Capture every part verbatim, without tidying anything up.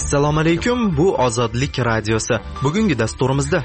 Assalomu alaykum, bu Ozodlik radiosi. Bugungi dasturimizda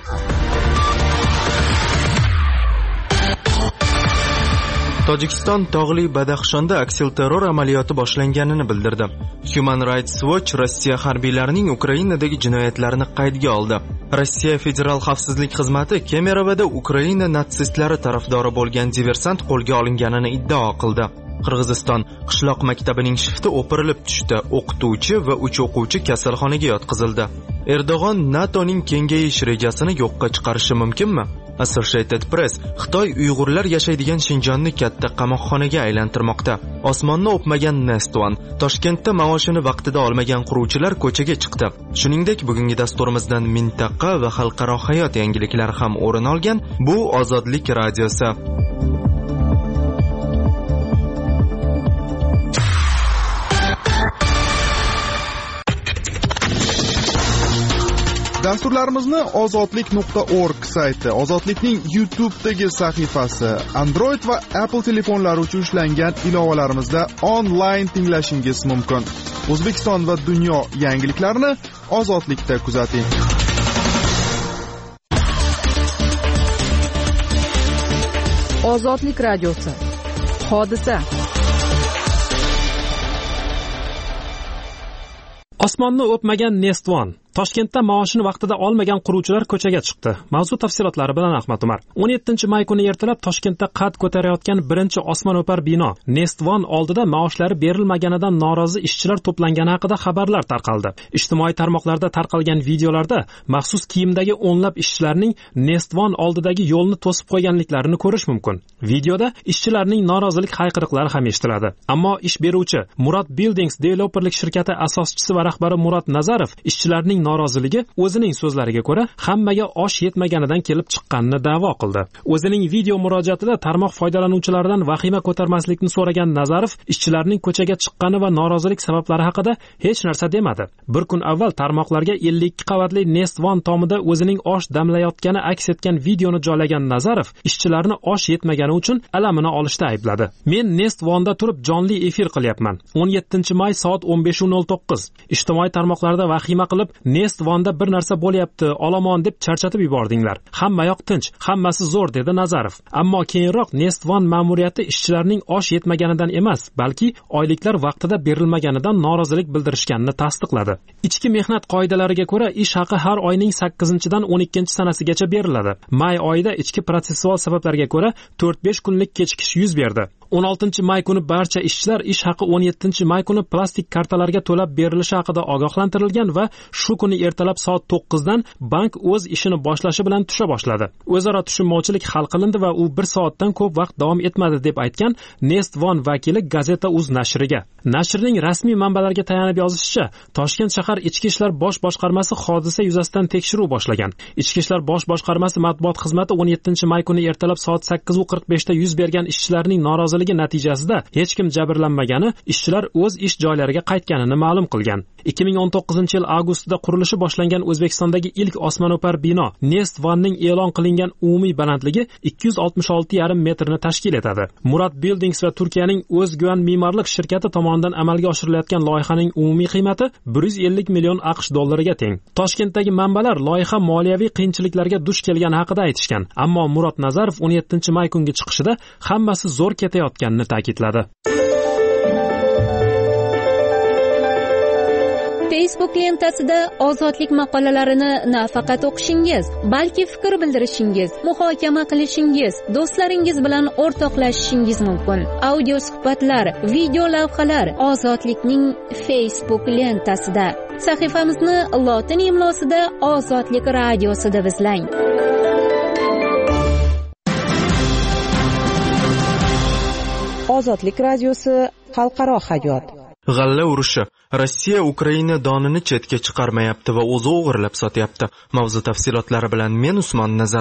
Tojikiston tog'li Badaxshonda aksilterror amaliyoti boshlanganini bildirdi. Human Rights Watch Rossiya harbiylarining Ukrainadagi jinoyatlarini qaydga oldi. Rossiya Federal xavfsizlik xizmati Kemerovada Ukraina natsistlari tarafdori bo'lgan diversant qo'lga olinganini iddao qildi. Qirg'iziston qishloq maktabining shifti o'pirilib tushdi. O'qituvchi va uch o'quvchi kasalxonaga yotqizildi. Erdo'g'on NATOning kengayish rejasini yo'qqa chiqarishi mumkinmi? Associated Press Xitoy Uyg'urlar yashaydigan Shinjonni katta qamoqxonaga aylantirmoqda. Osmonni o'pmagan Nest One. Toshkentda maoshini vaqtida olmagan quruvchilar ko'chaga chiqdi. Shuningdek, bugungi dasturimizdan mintaqa va xalqaro hayot yangiliklari ham o'rin olgan. Bu Ozodlik radiosi. Dasturlarimizni ozodlik nuqta org sayti, Ozodlikning YouTube'dagi sahifasi, Android va Apple telefonlari uchun ishlangan ilovalarimizda onlayn tinglashingiz mumkin. O'zbekiston va dunyo yangiliklarini Ozodlikda kuzating. Ozodlik radiosi. Hodisa. Osmonni o'pmagan Nest One. Toshkentda maoshini vaqtida olmagan quruvchilar ko'chaga chiqdi. Mavzu tafsilotlari bilan Ahmad Umar. o'n yettinchi may kuni ertalab Toshkentda qad ko'tarayotgan birinchi osmon o'par bino Nest One oldida maoshlari berilmaganidan norozi ishchilar to'plangani haqida xabarlar tarqaldi. Ijtimoiy tarmoqlarda tarqalgan videolarda maxsus kiyimdagi o'nlab ishchilarning Nest One oldidagi yo'lni to'sib qo'yganliklarini ko'rish mumkin. Videoda ishchilarning norozilik hayqiriqlari ham eshitiladi. Ammo ish beruvchi Murad Buildings developerlik shirkati asoschisi va rahbari Murad Nazarov ishchilarning noroziligi o'zining so'zlariga ko'ra hammaga osh yetmaganidan kelib chiqqanini da'vo qildi. O'zining video murojaatida tarmoq foydalanuvchilaridan vahima ko'tarmaslikni so'ragan Nazarov ishchilarning ko'chaga chiqqani va norozilik sabablari haqida hech narsa demadi. Bir kun avval tarmoqlarga ellik ikki qavatli Nest One tomida o'zining osh damlayotgani aks etgan videoni joylagan Nazarov ishchilarni osh yetmagani uchun alamini olishda aybladi. Men Nest One'da turib jonli efir qilyapman. o'n yettinchi may soat o'n besh nol to'qqiz. Ijtimoiy tarmoqlarda vahima qilib Nest One'da bir narsa bo'lyapti, olomon deb charchatib yubordinglar. Hamma yoq tinch, hammasi zo'r dedi Nazarov. Ammo keyinroq Nest One ma'muriyati ishchilarning osh yetmaganidan emas, balki oyliklar vaqtida berilmaganidan norozilik bildirishganini tasdiqladi. Ichki mehnat qoidalariga ko'ra ish haqi har oyning sakkizinchidan o'n ikkinchi sanasigacha beriladi. May oyida ichki protsessual sabablarga ko'ra to'rt besh kunlik kechikish yuz berdi. o'n oltinchi may kuni barcha ishchilar ish haqi o'n yettinchi may kuni plastik kartalarga to'lab berilishi haqida ogohlantirilgan va shu kuni ertalab soat to'qqizdan bank o'z ishini boshlashi bilan tusha boshladi. O'zaro tushunmovchilik hal qilindi va u bir soatdan ko'p vaqt davom etmadi deb aytgan Nest One vakili Gazeta uz nashriga. Nashrning rasmiy manbalariga tayanib yozishicha, Toshkent shahar Ichki ishlar bosh boshqarmasi hodisa yuzasidan tekshiruv boshlagan. Ichki ishlar bosh boshqarmasi matbuot xizmati o'n yettinchi may kuni ertalab soat sakkiz qirq beshda yuz bergan ishchilarning noroziligi natijasida hech kim jabrlanmagani, ishchilar o'z ish joylariga qaytganini ma'lum qilgan. ikki ming o'n to'qqizinchi yil avgustida qurilishi boshlangan O'zbekistondagi ilk osmono'par bino Nest One'ning e'lon qilingan umumiy balandligi ikki yuz oltmish olti yarim metrni tashkil etadi. Murad Buildings va Turkiyaning O'zguvan me'morlik shirkati tomonidan amalga oshirilayotgan loyihaning umumiy qiymati bir yuz ellik million AQSh dollariga teng. Toshkentdagi manbalar loyiha moliyaviy qiyinchiliklarga duch kelgani haqida aytishgan, ammo Murad Nazarov o'n yettinchi may kungi chiqishida hammasi zo'r ketayotganini ta'kidladi. Facebook lentasida ozodlik maqolalarini nafaqat o'qishingiz, balki fikr bildirishingiz, muhokama qilishingiz, do'stlaringiz bilan o'rtoqlashishingiz mumkin. Audio suhbatlar, video lavhalar Ozodlikning Facebook lentasida. Sahifamizni lotin imlosida Ozodlik radiosi deb izlang. Ozodlik radiosi xalqaro hayot. G'alla urushi. Rossiya Ukraina donini chetga chiqarmayapti va o'zi o'g'irlab sotyapti. Mavzu tafsilotlari bilan men Usmon Nazar.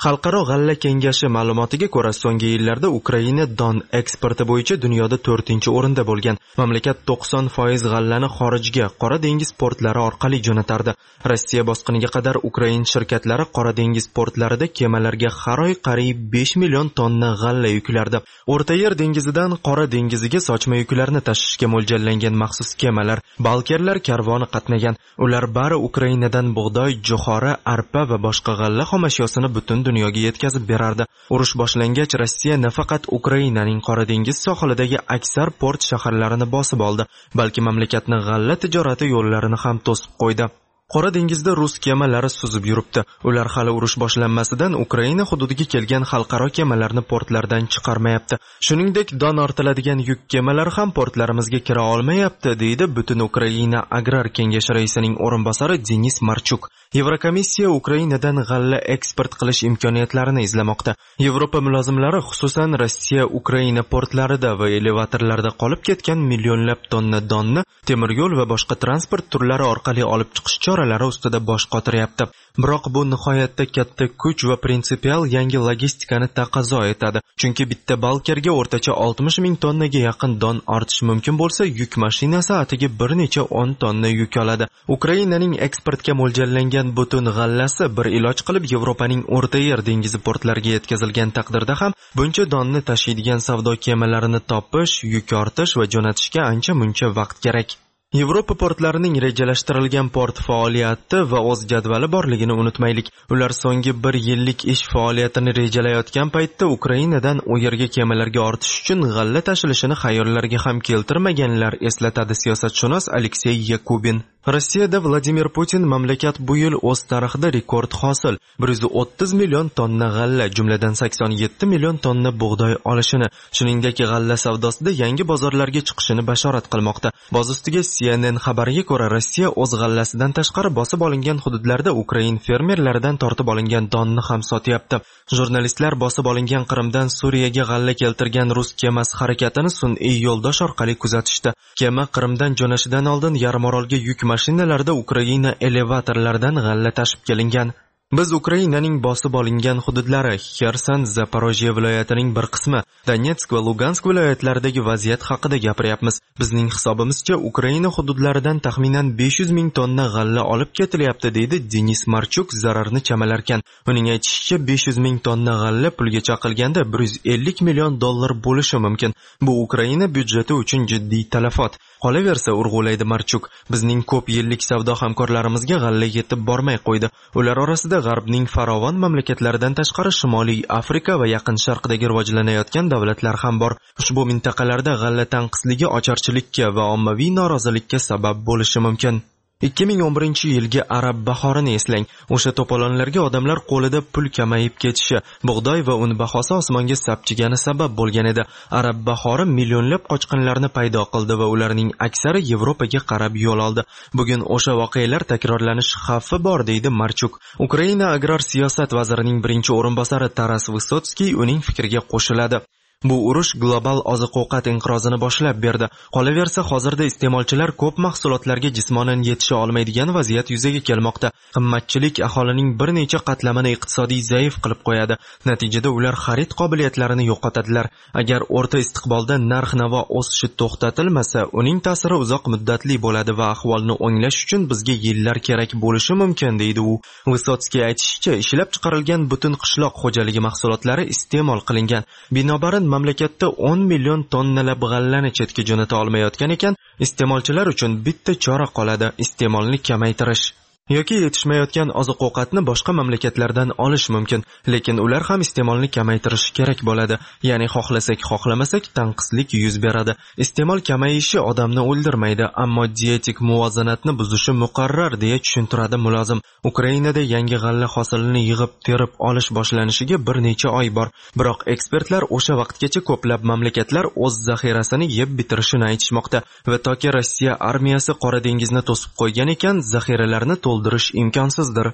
Xalqaro g'alla kengashi ma'lumotiga ko'ra, so'nggi yillarda Ukraina don eksporti bo'yicha dunyoda to'rtinchi o'rinda bo'lgan. Mamlakat to'qson foiz g'allani xorijga, Qora dengiz portlari orqali jo'natardi. Rossiya bosqiniga qadar Ukraina shirkatlari Qora dengiz portlarida kemalarga har oy qariyb besh million tonna g'alla yuklardi. O'rta Yer dengizidan Qora dengiziga sochma yuklarni tashishga mo'ljallangan maxsus kemalar, balkerlar karvoni qatnagan. Ular bari Ukrainadan bug'doy, jo'xori, arpa va boshqa g'alla xomashyosini butun dunyoga yetkazib berardi. Urush boshlangach, Rossiya nafaqat Ukrainaning Qora dengiz sohilidagi aksar port shaharlarini bosib oldi, balki mamlakatning g'alla tijorati yo'llarini ham to'sib qo'ydi. Qora dengizda rus kemalari suzib yuribdi. Ular hali urush boshlanmasidan Ukraina hududiga kelgan xalqaro kemalarni portlardan chiqarmayapti. Shuningdek, don ortiladigan yuk kemalari ham portlarimizga kira olmayapti, deydi Butun Ukraina Agrar kengashi raisining o'rinbosari Denis Marchuk. Yevrokomissiya Ukrainadan g'alla eksport qilish imkoniyatlarini izlamoqda. Yevropa mulozimlari xususan Rossiya Ukraina portlarida va elevatorlarda qolib ketgan millionlab tonna donni temir yo'l va boshqa transport turlari orqali olib chiqish choralari ustida bosh qotiryapti. Biroq bu nihoyatda katta kuch va prinsipial yangi logistikani taqozo etadi. Chunki bitta balkerga o'rtacha oltmish ming tonnaga yaqin don ortish mumkin bo'lsa, yuk mashinasi atiga bir necha o'n tonna yuk oladi. Ukrainaning eksportga mo'ljallangan butun g'allasi bir iloj qilib Yevropaning O'rta Yer dengizi portlariga yetkazilgan taqdirda ham buncha donni tashiydigan savdo kemalarini topish, yuk ortish va jo'natishga ancha-muncha vaqt kerak. Yevropa portlarining rejalashtirilgan port faoliyati va o'z jadvali borligini unutmaylik. Ular so'nggi bir yillik ish faoliyatini rejalayotgan paytda Ukrainadan u yerga kemalarga ortish uchun g'alla tashilishini xayollariga ham keltirmaganlar, eslatadi siyosatshunos Aleksey Yakubin. Rossiyada Vladimir Putin mamlakat bu yil o'z tarixida rekord hosil bir yuz o'ttiz million tonna g'alla, jumladan sakson yetti million tonna bug'doy olishini, shuningdek g'alla savdosida yangi bozorlarga chiqishini bashorat qilmoqda. Boz ustiga C N N xabariga ko'ra, Rossiya o'z g'allasidan tashqari bosib olingan hududlarda Ukrain fermerlaridan tortib olingan donni ham sotyapti. Jurnalistlar bosib olingan Qrimdan Suriyaga g'alla keltirgan rus kemasi harakatini sun'iy yo'ldosh orqali kuzatishdi. Kema Qrimdan jo'nashidan oldin Yarmorolga yuk mashinalarda Ukraina elevatorlaridan g'alla tashib kelingan. Biz Ukrainaning bosib olingan hududlari, Xerson, Zaporojye viloyatining bir qismi, Donetsk va Lugansk viloyatlaridagi vaziyat haqida gapiryapmiz. Bizning hisobimizcha Ukraina hududlaridan taxminan besh yuz ming tonna g'alla olib ketilyapti, deydi Denis Marchuk zararni chamalarkan. Uning aytishicha, besh yuz ming tonna g'alla pulga chaqilganda bir yuz ellik million dollar bo'lishi mumkin. Bu Ukraina byudjeti uchun jiddiy talafot. Qolaversa, urg'ulaydi Marchuk, bizning ko'p yillik savdo hamkorlarimizga g'alla yetib bormay qo'ydi. Ular orasida G'arbning farovon mamlakatlaridan tashqari Shimoliy Afrika va Yaqin Sharqdagi rivojlanayotgan davlatlar ham bor. Ushbu mintaqalarda g'alla tanqisligi ocharchilikka va ommaviy norozilikka sabab bo'lishi mumkin. ikki ming o'n birinchi yilgi Arab bahorini eslang. O'sha to'polonlarga odamlar qo'lida pul kamayib ketishi, bug'doy va un bahosi osmonga sapchigani sabab bo'lgan edi. Arab bahori millionlab qochqinlarni paydo qildi va ularning aksari Yevropaga qarab yo'l oldi. Bugun o'sha voqealar takrorlanish xavfi bor, deydi Marchuk. Ukraina agrar siyosat vazirining birinchi o'rinbosari Taras Vysotskiy uning fikriga qo'shiladi. Bu urush global oziq-ovqat inqirozini boshlab berdi. Qolaversa, hozirda iste'molchilar ko'p mahsulotlarga jismonan yetisha olmaydigan vaziyat yuzaga kelmoqda. Qimmatchilik aholining bir necha qatlamini iqtisodiy zaif qilib qo'yadi. Natijada ular xarid qobiliyatlarini yo'qotadilar. Agar o'rta istiqbolda narx-navo o'sishi to'xtatilmasa, uning ta'siri uzoq muddatli bo'ladi va ahvolni o'nglash uchun bizga yillar kerak bo'lishi mumkin, deydi u. Vysotskiy aytishicha, ishlab chiqarilgan butun qishloq xo'jaligi mahsulotlari iste'mol qilingan. Binobarin mamlakatda o'n million tonnalab g'allani chetga jo'nata olmayotgan ekan, iste'molchilar uchun bitta chora qoladi: iste'molni kamaytirish. yoki yetishmayotgan oziq-ovqatni boshqa mamlakatlardan olish mumkin, lekin ular ham iste'molni kamaytirishi kerak bo'ladi. Ya'ni xohlasak, xohlamasak tanqislik yuz beradi. Iste'mol kamayishi odamni o'ldirmaydi, ammo dietik muvozanatni buzishi muqarrar, deya tushuntiradi mulozim. Ukrainada yangi g'alla hosilini yig'ib terib olish boshlanishiga bir necha oy bor, biroq ekspertlar o'sha vaqtgacha ko'plab mamlakatlar o'z zaxirasini yeb bitirishini aytishmoqda va toki Rossiya armiyasi Qora dengizni to'sib qo'ygan ekan, zaxiralarni to'ldirish imkonsizdir.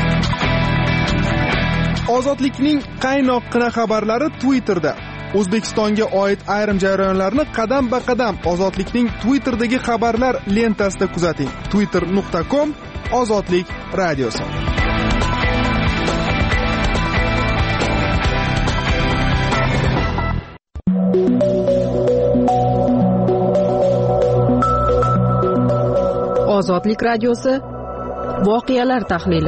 Ozodlikning qaynoqqina xabarlari Twitterda. O'zbekistonga oid ayrim jarayonlarni qadam-ba-qadam Ozodlikning Twitterdagi xabarlar lentasida kuzating. twitter nuqta com Ozodlik radiosi. Ozodlik radiosi voqealar tahlili.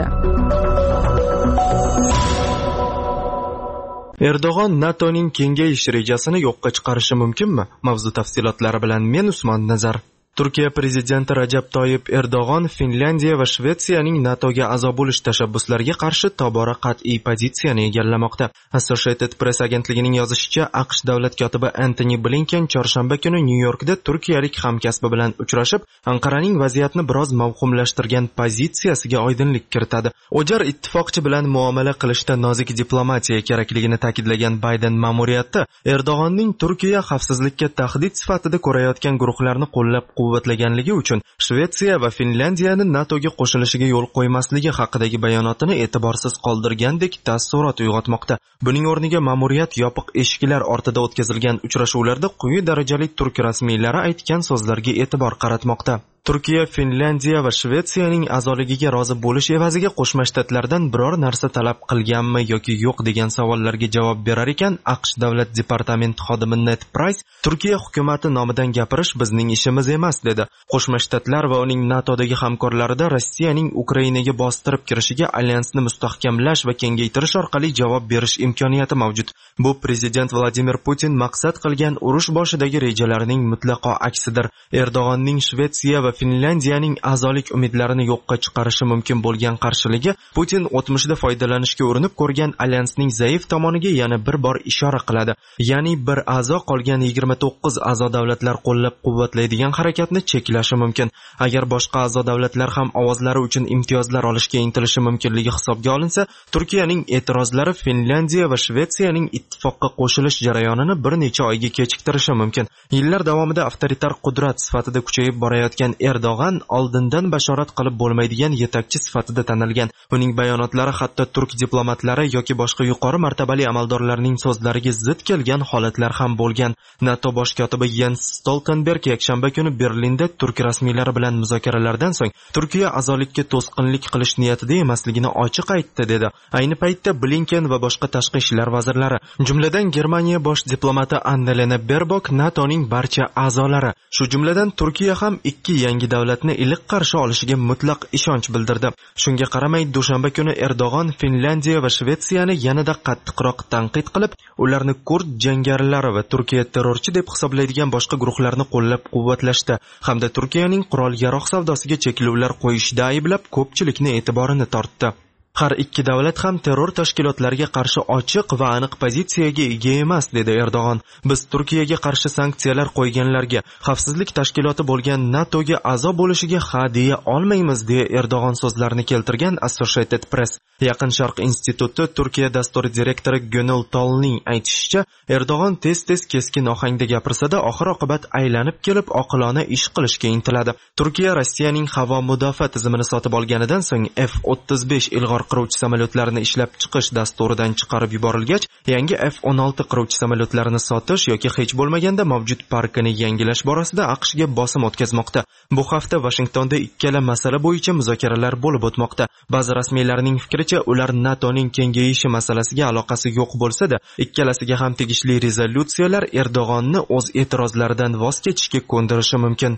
Erdo'g'on NATOning kengayish rejasini yo'qqa chiqarishi mumkinmi? Mavzu tafsilotlari bilan men Usmon Nazar. Turkiya prezidenti Rajab Toyyib Erdo'g'on Finlyandiya va Shvetsiyaning NATOga a'zo bo'lish tashabbuslariga qarshi tobora qat'iy pozitsiyani egallamoqda. Associated Press agentligining yozishicha, AQSh davlat kotibi Antony Blinken chorshanba kuni Nyu-Yorkda turkiyalik hamkasbi bilan uchrashib, Anqaraning vaziyatni biroz mavhumlashtirgan pozitsiyasiga oydinlik kiritadi. O'jar ittifoqchi bilan muomala qilishda nozik diplomatiya kerakligini ta'kidlagan Bayden ma'muriyati Erdo'g'onning Turkiya xavfsizlikka tahdid sifatida ko'rayotgan guruhlarni qo'llab quvvatlaganligi uchun Shvetsiya va Finlyandiyani NATOga qo'shilishiga yo'l qo'ymasligi haqidagi bayonotini e'tiborsiz qoldirgandek taassurot uyg'otmoqda. Buning o'rniga ma'muriyat yopiq eshiklar ortida o'tkazilgan uchrashuvlarda quyi darajali turk rasmiylari aytgan so'zlarga e'tibor qaratmoqda. Turkiya, Finlyandiya va Shvetsiyaning a'zoligiga rozi bo'lish evaziga Qo'shma Shtatlardan biror narsa talab qilganmi yoki yo'q degan savollarga javob berar ekan, AQSh davlat departamenti xodimi Ned Price Turkiya hukumati nomidan gapirish bizning ishimiz emas dedi. Qo'shma Shtatlar va uning NATOdagi hamkorlarida Rossiyaning Ukrainaga bostirib kirishiga alyansni mustahkamlash va kengaytirish orqali javob berish imkoniyati mavjud. Bu prezident Vladimir Putin maqsad qilgan urush boshidagi rejalarining mutlaqo aksidir. Erdo'g'onning Shvetsiya va Finlyandiyaning a'zolik umidlarini yo'qqa chiqarishi mumkin bo'lgan qarshiligi Putin o'tmishda foydalanishga urinib ko'rgan alyansning zaif tomoniga yana bir bor ishora qiladi. Ya'ni bir a'zo qolgan yigirma to'qqiz a'zo davlatlar qo'llab-quvvatlaydigan harakatni cheklashi mumkin. Agar boshqa a'zo davlatlar ham ovozlari uchun imtiyozlar olishga intilishi mumkinligi hisobga olinsa, Turkiyaning e'tirozlari Finlyandiya va Shvetsiyaning ittifoqqa qo'shilish jarayonini bir necha oyga kechiktirishi mumkin. Yillar davomida avtoritar qudrat sifatida kuchayib borayotgan Erdo'g'on oldindan bashorat qilib bo'lmaydigan yetakchi sifatida tanilgan. Uning bayonotlari hatto turk diplomatlari yoki boshqa yuqori martabali amaldorlarning so'zlariga zid kelgan holatlar ham bo'lgan. NATO bosh kotibi Jens Stoltenberg yakshanba kuni Berlinda turk rasmiylari bilan muzokaralardan so'ng Turkiya a'zolikka to'sqinlik qilish niyatida emasligini ochiq aytdi dedi. Ayni paytda Blinken va boshqa tashqi ishlar vazirlari, jumladan Germaniya bosh diplomati Annalena Baerbock, NATOning barcha a'zolari, shu jumladan Turkiya ham ikki yangi davlatni iliq qarshi olishiga mutlaq ishonch bildirdi. Shunga qaramay, dushanba kuni Erdo'g'on Finlyandiya va Shvetsiyani yanada qattiqroq tanqid qilib, ularni kurd jangarilari va Turkiya terrorchi deb hisoblaydigan boshqa guruhlarni qo'llab-quvvatlashda hamda Turkiyaning qurol-yarog' savdosiga cheklovlar qo'yishda ayblab, ko'pchilikni e'tiborini tortdi. Har ikki davlat ham terror tashkilotlariga qarshi ochiq va aniq pozitsiyaga ega emas, dedi Erdo'g'on. Biz Turkiyaga qarshi sanksiyalar qo'yganlarga, xavfsizlik tashkiloti bo'lgan NATOga a'zo bo'lishiga ha deya olmaymiz, deya Erdo'g'on so'zlarini keltirgan Associated Press. Yaqin Sharq instituti Turkiya dasturi direktori Gönül Tolning aytishicha, Erdo'g'on tez-tez keskin ohangda gapirsa-da, oxir-oqibat aylanib kelib oqilona ish qilishga intiladi. Turkiya Rossiyaning havo mudofaa tizimini sotib olganidan so'ng F o'ttiz besh ilg'or qiruvchi samolyotlarini ishlab chiqish dasturidan chiqarib yuborilgach, yangi F o'n olti qiruvchi samolyotlarini sotish yoki hech bo'lmaganda mavjud parkini yangilash borasida AQShga bosim o'tkazmoqda. Bu hafta Washingtonda ikkala masala bo'yicha muzokaralar bo'lib o'tmoqda. Ba'zi rasmiylarning fikricha, ular NATOning kengayishi masalasiga aloqasi yo'q bo'lsa-da, ikkalasiga ham tegishli rezolyutsiyalar Erdo'g'onni o'z e'tirozlaridan voz kechishga ko'ndirishi mumkin.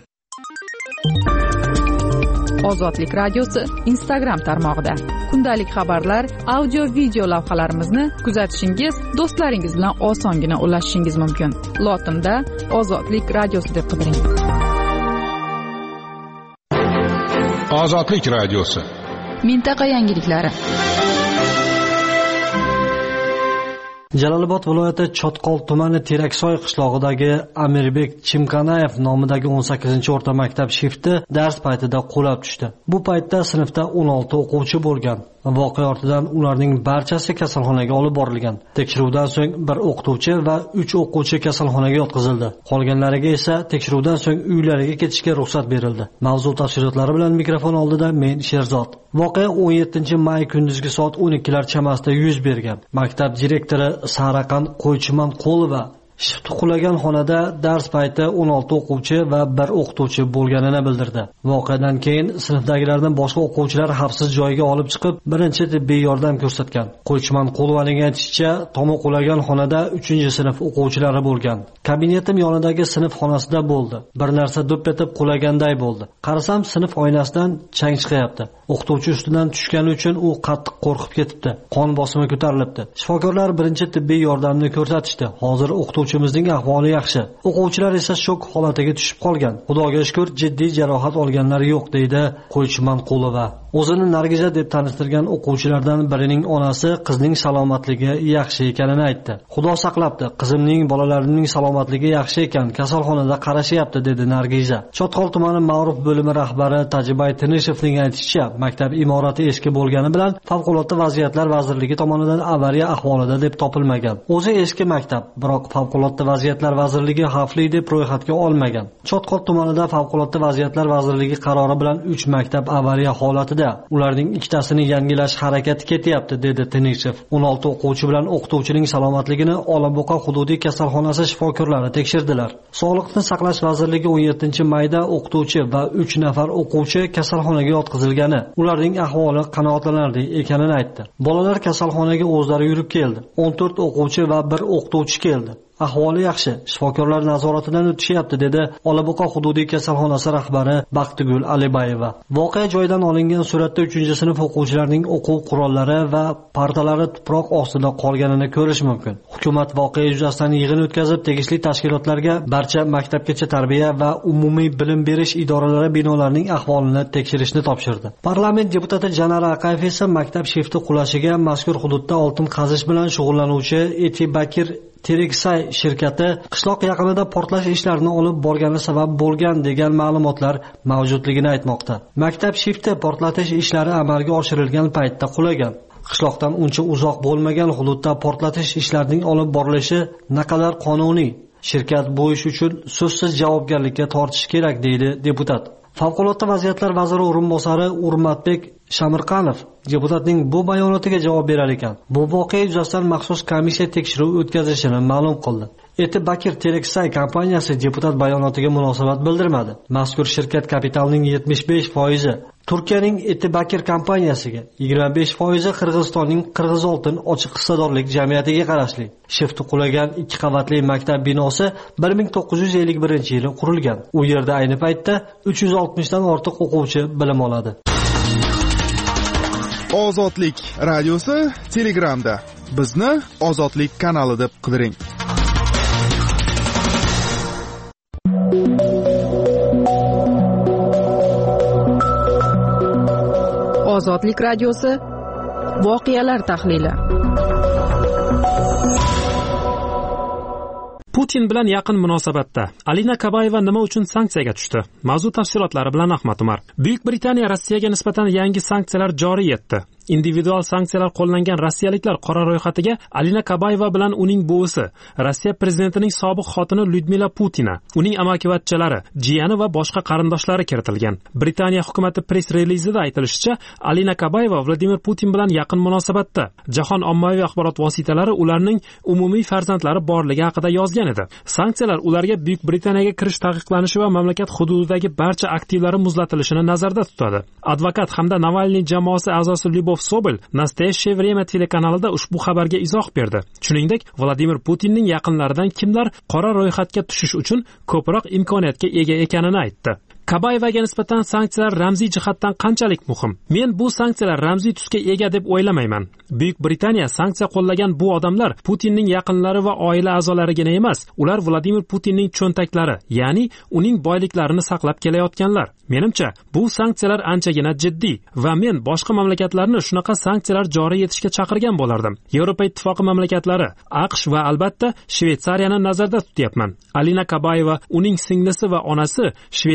Ozodlik radiosi Instagram tarmog'ida kundalik xabarlar, audio video lavhalarimizni kuzatishingiz, do'stlaringiz bilan osongina ulashishingiz mumkin. Lotinda Ozodlik radiosi deb qidiring. Ozodlik radiosi. Mintaqa yangiliklari. Jalolobod viloyati Chotqol tumani Teraksoy qishlog'idagi Amirbek Chimkanayev nomidagi o'n sakkizinchi o'rta maktab shifti dars paytida qulab tushdi. Bu paytda sinfda o'n olti o'quvchi bo'lgan. Voqea ortidan ularning barchasi kasalxonaga olib borilgan. Tekshiruvdan so'ng bir o'qituvchi va uch o'quvchi kasalxonaga yotqizildi. Qolganlariga esa tekshiruvdan so'ng uylariga ketishga ruxsat berildi. Mavzu tafsilotlari bilan mikrofon oldida men Sherzod. Voqea o'n yettinchi may kunduzgi soat o'n ikkilar chamasida yuz bergan. Maktab direktori Saraqan Qo'ychiman Qo'lova Shifti qulagan xonada dars payti o'n olti o'quvchi va bir o'qituvchi bo'lganini bildirdi. Voqeadan keyin sinfdagilardan boshqa o'quvchilar xavfsiz joyga olib chiqib, birinchi tibbiy yordam ko'rsatgan. Qo'ychiman Qo'lovaning aytishicha, tomi qulagan xonada uchinchi sinf o'quvchilari bo'lgan. Kabinetim yonidagi sinf xonasida bo'ldi. Bir narsa dup etib qulaganday bo'ldi. Qarasam, sinf oynasidan chang chiqyapti. O'qituvchi ustidan tushgani uchun u qattiq qo'rqib ketibdi. Qon bosimi ko'tarilibdi. Shifokorlar birinchi tibbiy yordamni ko'rsatishdi. Hozir o'qituvchimizning ahvoli yaxshi. O'quvchilar esa shok holatiga tushib qolgan. Xudoga shukr, jiddiy jarohat olganlar yo'q, deydi Qo'ychiman Qo'lova. O'zini Nargiza deb tanishtirgan o'quvchilardan birining onasi qizning salomatligi yaxshi ekanini aytdi. Xudo saqlabdi, qizimning, bolalarining salomatligi yaxshi ekan, kasalxonada qarashyapti, dedi Nargiza. Chotqol tumani ma'ruf bo'limi rahbari Tajibay Tinishevning aytishicha, maktab imorati eski bo'lgani bilan favqulodda vaziyatlar vazirligi tomonidan avariya ahvolida deb topilmagan. O'zi eski maktab, biroq favqulodda vaziyatlar vazirligi xavfli deb ro'yxatga olmagan. Chotqol tumanida favqulodda vaziyatlar vazirligi qarori bilan uch maktab avariya holatida. Ularning ikkitasini yangilash harakati ketyapti, dedi Tinishev. o'n olti o'quvchi bilan o'qituvchining salomatligini Olaboqa hududiy kasalxonasi shifokorlari tekshirdilar. Sog'liqni saqlash vazirligi o'n yettinchi mayda o'qituvchi va uch nafar o'quvchi kasalxonaga yotqizilgani, ularning ahvoli qanoatlanarli ekanini aytdi. Bolalar kasalxonaga o'zlari yurib keldi. o'n to'rt o'quvchi va bir o'qituvchi keldi. Ahvoli yaxshi, shifokorlar nazoratidan o'tishyapti, dedi Olaboqa hududiy kasalxonasi rahbari Baxtigul Alibayeva. Voqea joyidan olingan suratda uchinchi sinf o'quvchilarining o'quv qurollari va partalari tuproq ostida qolganini ko'rish mumkin. Hukumat voqea yuzasidan yig'in o'tkazib, tegishli tashkilotlarga barcha maktabgacha tarbiya va umumiy bilim berish idoralari binolarining ahvolini tekshirishni topshirdi. Parlament deputati Janara Aqayev esa maktab shifti qulashiga mazkur hududda oltin qazish bilan shug'ullanuvchi Eti Bakir Tereksay shirkati qishloq yaqinida portlash ishlarini olib borgani sabab bo'lgan degan ma'lumotlar mavjudligini aytmoqda. Maktab shifti portlatish ishlari amalga oshirilgan paytda qulagan. Qishloqdan uncha uzoq bo'lmagan hududda portlatish ishlarining olib borilishi naqadar qonuniy. Shirkat bu ish uchun so'zsiz javobgarlikka tortishi kerak, deydi deputat. Favqulodda vaziyatlar vaziri o'rinbosari Urmatbek Shamirqanov deputatning bu bayonotiga javob berar ekan. Bu voqea yuzasidan maxsus komissiya tekshiruv o'tkazishini ma'lum qildi. Eti Bakir Tereksay kompaniyasi deputat bayonotiga munosabat bildirmadi. Mazkur shirkat kapitalining yetmish besh foizi Turkiyaning Eti Bakir kompaniyasiga, yigirma besh foizi Qirg'izistonning Qirg'izoltin ochiq hissadorlik jamiyatiga qarashli. Shifti qulagan ikki qavatli maktab binosi bir ming to'qqiz yuz ellik birinchi yili qurilgan. U yerda ayni paytda uch yuz oltmish dan ortiq o'quvchi bilim oladi. Ozodlik radiosi Telegramda. Bizni Ozodlik kanali deb qidiring. Ozodlik radiosi voqealar tahlili. Putin bilan yaqin munosabatda Alina Kabayeva nima uchun sanksiyaga tushdi? Mavzu tafsilotlari bilan Ahmad Umar. Buyuk Britaniya Rossiyaga nisbatan yangi sanksiyalar joriy etdi. Individual sanksiyalar qo'llangan rossiyaliklar qora ro'yxatiga Alina Kabayeva bilan uning buvisi, Rossiya prezidentining sobiq xotini Lyudmila Putina, uning amakivachchalari, jiyani va boshqa qarindoshlari kiritilgan. Britaniya hukumati press relizida aytilishicha, Alina Kabayeva Vladimir Putin bilan yaqin munosabatda. Jahon ommaviy axborot vositalari ularning umumiy farzandlari borligi haqida yozgan edi. Sanksiyalar ularga Buyuk Britaniyaga kirish taqiqlanishi va mamlakat hududidagi barcha aktivlari muzlatilishini nazarda tutadi. Advokat hamda Navalniy jamoasi a'zosi Lyubov Sobel Nastoyeshchye Vremya telekanalida ushbu xabarga izoh berdi. Shuningdek, Vladimir Putinning yaqinlaridan kimlar qora ro'yxatga tushish uchun ko'proq imkoniyatga ega ekanini aytdi. Kabayevaga nisbatan sanksiyalar ramziy jihatdan qanchalik muhim? Men bu sanksiyalar ramziy tusga ega deb o'ylamayman. Buyuk Britaniya sanksiya qo'llagan bu odamlar Putinning yaqinlari va oila a'zolarigina emas, ular Vladimir Putinning cho'ntaklari, ya'ni uning boyliklarini saqlab kelayotganlar. Menimcha, bu sanksiyalar anchagina jiddiy va men boshqa mamlakatlarni shunaqa sanksiyalar joriy etishga chaqirgan bo'lardim. Yevropa ittifoqi mamlakatlari, AQSh va albatta Shvetsariyani nazarda tutyapman. Alina Kabayeva, uning singlisi va onasi Shvetsariya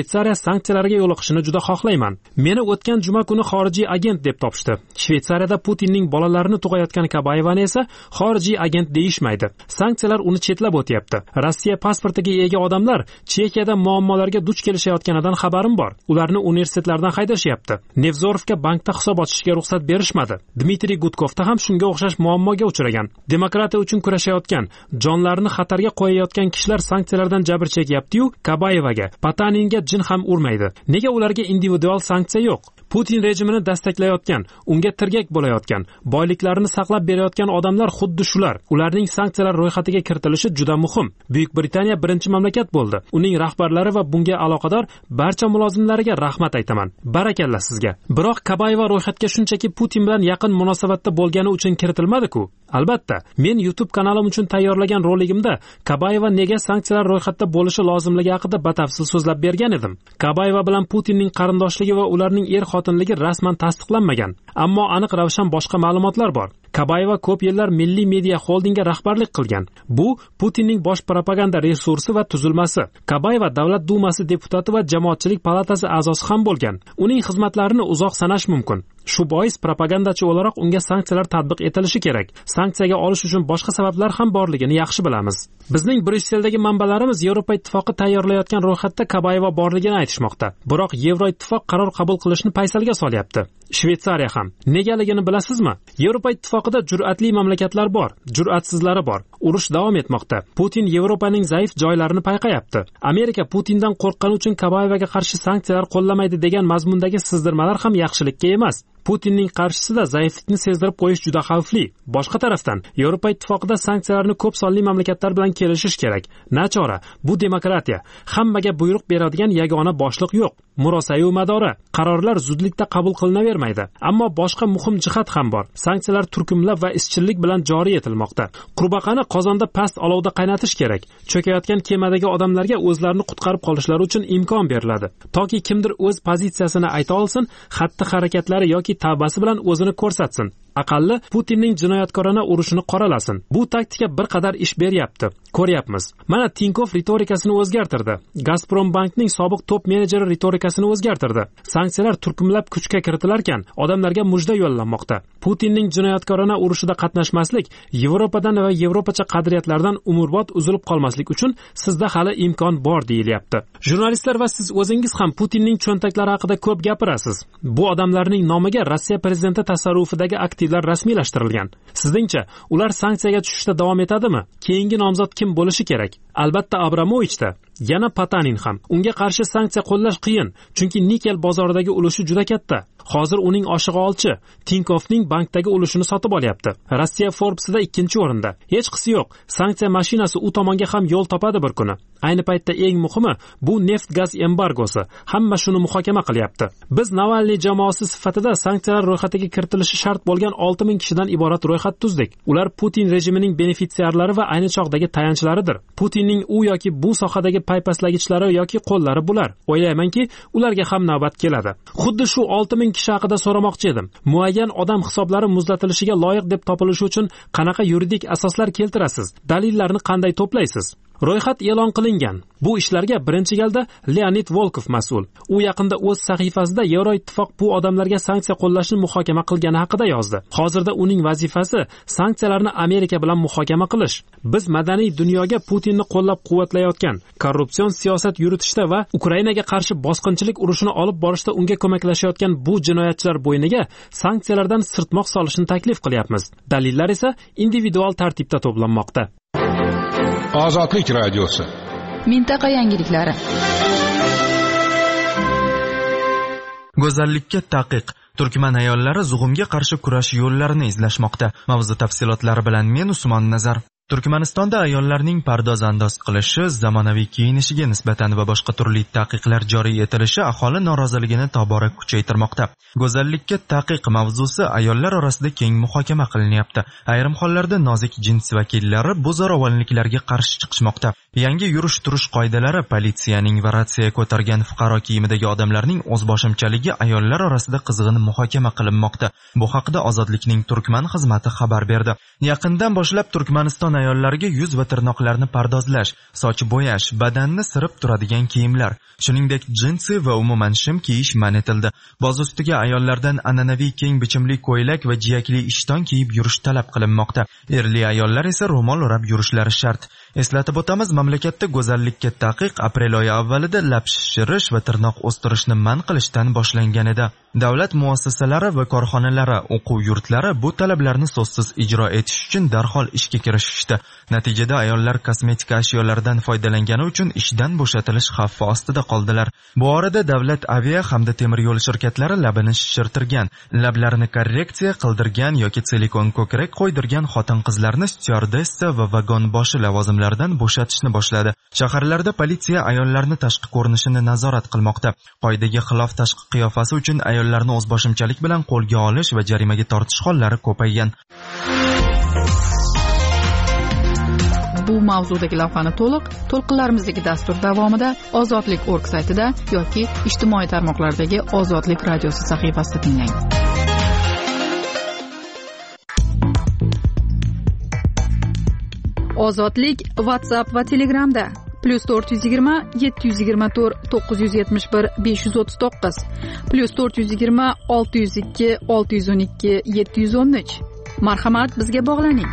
sanksiyalarga yo'liqishini juda xohlayman. Meni o'tgan juma kuni xorijiy agent deb topishdi. Shveysariyada Putinning bolalarini tug'ayotgan Kabayevani esa xorijiy agent deyishmaydi. Sanksiyalar uni chetlab o'tyapti. Rossiya pasportiga ega odamlar Chexiyada muammolarga duch kelishayotganidan xabarim bor. Ularni universitetlardan haydashyapti. Nevzorovga bankda hisob ochishga ruxsat berishmadi. Dmitriy Gudkovda ham shunga o'xshash muammoga uchragan. Demokratiya uchun kurashayotgan, jonlarini xatarga qo'yayotgan kishilar sanksiyalardan jabr chekyapti-yu, Kabayevaga, Pataninga jin ham urmaydi. Nega ularga individual sanksiya yo'q? Putin rejimini dastaklayotgan, unga tirgak bo'layotgan, boyliklarini saqlab berayotgan odamlar xuddi shular. Ularning sanksiyalar ro'yxatiga kiritilishi juda muhim. Buyuk Britaniya birinchi mamlakat bo'ldi. Uning rahbarlari va bunga aloqador barcha mulozimlariga rahmat aytaman. Barakalla sizga. Biroq Kabayeva ro'yxatga shunchaki Putin bilan yaqin munosabatda bo'lgani uchun kiritilmadi-ku. Albatta, men YouTube kanalim uchun tayyorlagan roligimda Kabayeva nega sanksiyalar ro'yxatda bo'lishi lozimligi haqida batafsil so'zlab bergan edim. Kabayeva bilan Putinning qarindoshligi va ularning er xotinligi rasman tasdiqlanmagan, ammo aniq ravshan boshqa ma'lumotlar bor. Kabayeva ko'p yillar Milliy media xoldingga rahbarlik qilgan. Bu Putinning bosh propaganda resursi va tuzilmasi. Kabayeva Davlat dumasi deputati va Jamoatchilik palatasi a'zosi ham bo'lgan. Uning xizmatlarini uzoq sanash mumkin. Shu bois propagandachi o'laroq unga sanksiyalar tatbiq etilishi kerak. Sanksiyaga olish uchun boshqa sabablar ham borligini yaxshi bilamiz. Bizning Brusseldagi manbalarimiz Yevropa ittifoqi tayyorlayotgan ro'yxatda Kabayeva borligini aytishmoqda. Biroq Yevroittifoq qaror qabul qilishni paysalga solyapti. Shveysariya ham. Negaligini bilasizmi? Yevropa ittifoqida jur'atli mamlakatlar bor, jur'atsizlari bor. Urush davom etmoqda. Putin Yevropaning zaif joylarini payqayapti. Amerika Putindan qo'rqqani uchun Kabayevaga qarshi sanksiyalar qo'llamaydi degan mazmundagi sizdirmalar ham yaxshilikka emas. Putinning qarshisida zaiflikni sezdirib qo'yish juda xavfli. Boshqa tarafdan, Yevropa ittifoqida sanksiyalarni ko'p sonli mamlakatlar bilan kelishish kerak. Nachora, bu demokratiya. Hammaga buyruq beradigan yagona boshliq yo'q. Murosa-yu madora. Qarorlar zudlikda qabul qilinavermaydi. Ammo boshqa muhim jihat ham bor. Sanksiyalar turkumlab va izchillik bilan joriy etilmoqda. Qurbaqani qozonda past olovda qaynatish kerak. Cho'kayotgan kemadagi odamlarga o'zlarini qutqarib qolishlari uchun imkon beriladi. Toki kimdir o'z pozitsiyasini ayta olsin, xatti-harakatlari yoki tavbasi bilan o'zini ko'rsatsin. Aqalli Putinning jinoyatkorona urushini qoralasin. Bu taktika bir qadar ish beryapti. Ko'ryapmiz. Mana Tinkov ritorikasini o'zgartirdi. Gazprom bankning sobiq top menejeri ritorikasini o'zgartirdi. Sanksiyalar turkumlab kuchga kiritilarkan, odamlarga mujda yo'llanmoqda. Putinning jinoyatkorona urushida qatnashmaslik, Yevropadan va yevropacha qadriyatlardan umurbod uzilib qolmaslik uchun sizda hali imkon bor deyilyapti. Jurnalistlar va siz o'zingiz ham Putinning cho'ntaklari haqida ko'p gapirasiz. Bu odamlarning nomiga Rossiya prezidenti tasarrufidagi aktivlar rasmiylashtirilgan. Sizningcha, ular sanksiyaga tushishda davom etadimi? Keyingi nomzod kim bo'lishi kerak? Albatta Abramovichda. Yana Patanin ham. Unga qarshi sanksiya qo'llash qiyin, chunki nikel bozoridagi ulushi juda katta. Hozir uning oshig'i olchi Tinkovning bankdagi ulushini sotib olyapti. Rossiya Forbes'da ikkinchi o'rinda. Hech qisi yo'q. Sanksiya mashinasi u tomonga ham yo'l topadi bir kuni. Ayni paytda eng muhimi bu neft-gaz embargosi. Hamma shuni muhokama qilyapti. Biz Navalniy jamoasi sifatida sanksiyalar ro'yxatiga kiritilishi shart bo'lgan olti ming kishidan iborat ro'yxat tuzdik. Ular Putin rejimining benefitsiarlari va ayni chog'dagi tayanchlaridir. Putinning u yoki bu sohadagi paypaslagichlari yoki qo'llari bular. O'ylaymanki, ularga ham navbat keladi. Xuddi shu olti ming kishi haqida so'ramoqchi edim. Muayyan odam hisoblari muzlatilishiga loyiq deb topilishi uchun qanaqa yuridik asoslar keltirasiz? Dalillarni qanday to'playsiz? Ro'yxat e'lon qilingan. Bu ishlarga birinchi galda Leonid Volkov mas'ul. U yaqinda o'z sahifasida Yevroittifoq bu odamlarga sanksiya qo'llashni muhokama qilgani haqida yozdi. Hozirda uning vazifasi sanksiyalarni Amerika bilan muhokama qilish. Biz madaniy dunyoga Putinni qo'llab-quvvatlayotgan, korrupsion siyosat yuritishda va Ukrainaga qarshi bosqinchilik urushini olib borishda unga ko'maklashayotgan bu jinoyatchilar bo'yniga sanksiyalardan sirtmoq solishni taklif qilyapmiz. Dalillar esa individual tartibda to'planmoqda. Ozodlik radiosi. Mintaqa yangiliklari. Go'zallikka taqiq. Turkman ayollari zug'umga qarshi kurash yo'llarini izlashmoqda. Mavzu tafsilotlari bilan men Usmon Nazar. Turkmanistonda ayollarning pardoz-andoz qilishi, zamonaviy kiyinishiga nisbatan va boshqa turli taqiqlar joriy etilishi aholi noroziligini tobora kuchaytirmoqda. Go'zallikka taqiq mavzusi ayollar orasida keng muhokama qilinyapti. Ayrim hollarda nozik jins vakillari bu zo'ravonliklarga qarshi chiqishmoqda. Yangi yurish-turish qoidalari politsiyaning va ratsiya ko'targan fuqaro kiyimidagi odamlarning o'zboshimchaligi ayollar orasida qizg'in muhokama qilinmoqda. Bu haqida Ozodlikning Turkman xizmati xabar berdi. Yaqindan boshlab Turkmaniston ayollariga yuz va tirnoqlarni pardozlash, soch bo'yash, badanni sirib turadigan kiyimlar, shuningdek jinsi va umuman shim kiyish man etildi. Boz ustiga ayollardan an'anaviy keng bichimli ko'ylak va jiyakli ishton kiyib yurish talab qilinmoqda. Erli ayollar esa ro'mol o'rab yurishlari shart. Eslatib o'tamiz, mamlakatda go'zallikka taqiq aprel oyi avvalida lab shishirish va tirnoq o'stirishni man qilishdan boshlangan edi. Davlat muassasalari va korxonalari, o'quv yurtlari bu talablarni so'zsiz ijro etish uchun darhol ishga kirishishdi. Natijada ayollar kosmetika ashyolaridan foydalangani uchun ishdan bo'shatilish xavfi ostida qoldilar. Bu orada davlat avia hamda temir yo'l shirkatlari labini shishirtirgan, lablarini korreksiya qildirgan yoki silikon ko'krak qo'ydirgan xotin-qizlarni styuardessa va vagon boshi lavozimlaridan bo'shatishni boshladi. Shaharlarda politsiya ayollarni tashqi ko'rinishini nazorat qilmoqda. Qoidaga xilof tashqi qiyofasi uchun ayollarni o'zboshimchalik bilan qo'lga olish va jarimaga tortish hollari ko'paygan. Bu mavzudagi lavhani to'liq to'lqinlarimizdagi dastur davomida ozodlik точка org saytida yoki ijtimoiy tarmoqlardagi Ozodlik radiosi sahifasida tinglang. Ozodlik WhatsApp va Telegramda plus to'rt yuz yigirma yetti yuz yigirma to'rt to'qqiz yuz yetmish bir besh yuz o'ttiz to'qqiz plus to'rt yuz yigirma olti yuz ikki olti yuz o'n ikki yetti yuz o'n uch. Marhamat, bizga bog'laning.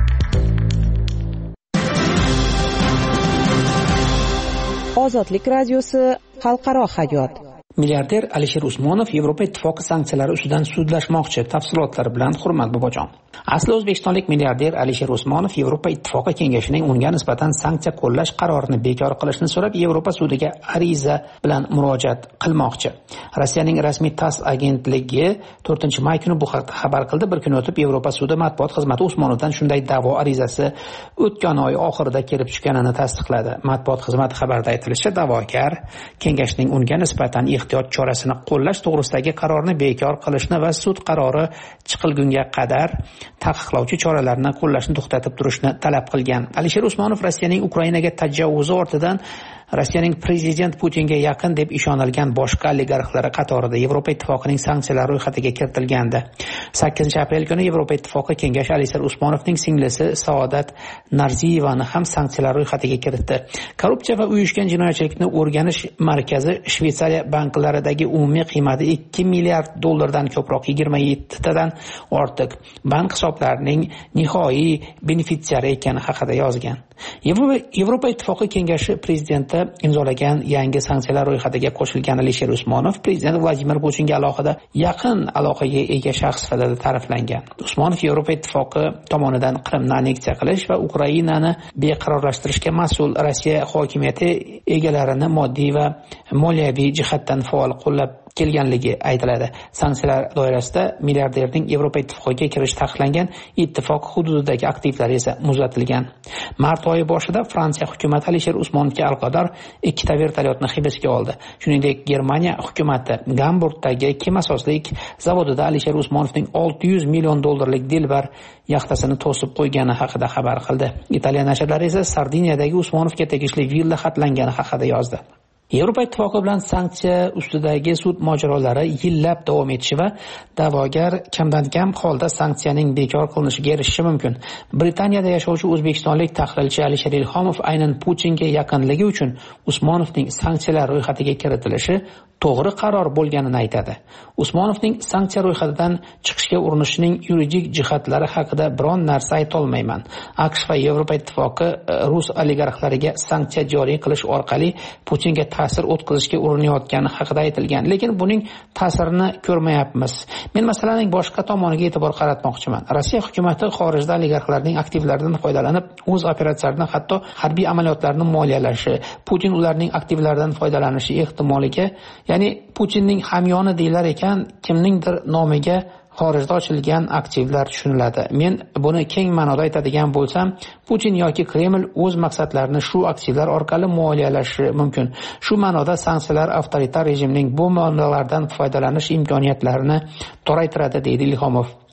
Ozodlik radiosi xalqaro hayot. Milliarder Alisher Usmonov Yevropa ittifoqi sanksiyalari ustidan sudlashmoqchi. Tafsilotlari bilan Hurmat Bobojon. Asli o'zbekistonlik milliarder Alisher Usmonov Yevropa ittifoqi kengashining unga nisbatan sanksiya qo'llash qarorini bekor qilishni so'rab Yevropa sudiga ariza bilan murojaat qilmoqchi. Rossiyaning rasmiy TASS agentligi to'rtinchi may kuni bu haqda xabar qildi. Bir kun o'tib Yevropa sudi matbuot xizmati Usmonovdan shunday da'vo arizasi o'tgan oy oxirida kelib tushganini tasdiqladi. Matbuot xizmati xabarida aytilishicha, da'vogar kengashning unga nisbatan ehtiyot chorasini qo'llash to'g'risidagi qarorni bekor qilishni va sud qarori chiqilgunga qadar taqiqlovchi choralarni qo'llashni to'xtatib turishni talab qilgan. Alisher Usmonov Rossiyaning Ukrainaga tajovvuzi ortidan Rossiyaning prezident Putinga yaqin deb ishonilgan boshqa oligarxlari qatorida Yevropa ittifoqining sanksiyalar ro'yxatiga kiritilgandi. sakkizinchi aprel kuni Yevropa ittifoqi kengashi Alisher Usmonovning singlisi Saodat Narziyevani ham sanksiyalar ro'yxatiga kiritdi. Korrupsiya va uyushgan jinoyatchilikni o'rganish markazi Shveysariya banklaridagi umumiy qiymati ikki milliard dollardan ko'proq yigirma yetti tadan ortiq bank hisoblarining nihoi benefitsiari ekani haqida yozgan. Yevropa ittifoqi kengashi prezidenti imzolagan yangi sanksiyalar ro'yxatiga qo'shilgan Alisher Usmonov prezident Vladimir Putinga alohida yaqin aloqaga ega shaxs sifatida ta'riflangan. Usmonov Yevropa ittifoqi tomonidan Qrimni anneksiya qilish va Ukrainani beqarorlashtirishga mas'ul Rossiya hokimiyati egalarini moddiy va moliyaviy jihatdan faol qo'llab kelganligi aytiladi. Sanksiyalar doirasida milliarderning Yevropa ittifoqiga kirish taqiqlangan, ittifoq hududidagi aktivlari esa muzlatilgan. Mart oyi boshida Fransiya hukumati Alisher Usmonovga aloqador ikkita vertolyotni hibsga oldi. Shuningdek, Germaniya hukumati Gamburgdagi kemasozlik zavodida Alisher Usmonovning olti yuz million dollarlik dilbar yaxtasini to'sib qo'ygani haqida xabar qildi. Italiya nashrlari esa Sardiniyadagi Usmonovga tegishli villa xatlangani haqida yozdi. Yevropa ittifoqi bilan sanksiya ustidagi sud mojarolari yillab davom etishi va da'vogar kamdan kam holda sanksiyaning bekor qilinishiga erishishi mumkin. Britaniyada yashovchi o'zbekistonlik tahlilchi Alisher Ilhomov aynan Putinga yaqinligi uchun Usmonovning sanksiyalar ro'yxatiga kiritilishi to'g'ri qaror bo'lganini aytadi. Usmonovning sanksiya ro'yxatidan chiqishga urinishining yuridik jihatlari haqida biron narsa ayta olmayman. AQSh va Yevropa ittifoqi rus oligarxlariga sanksiya joriy qilish orqali Putinga ta'sir o'tkazishga urinayotgani haqida aytilgan, lekin buning ta'sirini ko'rmayapmiz. Men masalaning boshqa tomoniga e'tibor qaratmoqchiman. Rossiya hukumati xorijda oligarxlarning aktivlaridan foydalanib, o'z operatsiyalarini, hatto harbiy amaliyotlarni moliyalashi, Putin ularning aktivlaridan foydalanishi ehtimoliga, ya'ni Putinning hamyoni deylar ekan, kimningdir nomiga xorijda ochilgan aktivlar tushuniladi. Men buni keng ma'noda aytadigan bo'lsam, Putin yoki Kreml o'z maqsadlarini shu aktivlar orqali moliyalashi mumkin. Shu ma'noda sanksiyalar avtoritar rejimning bu manbalardan foydalanish imkoniyatlarini toraytiradi, deydi Ilhomov.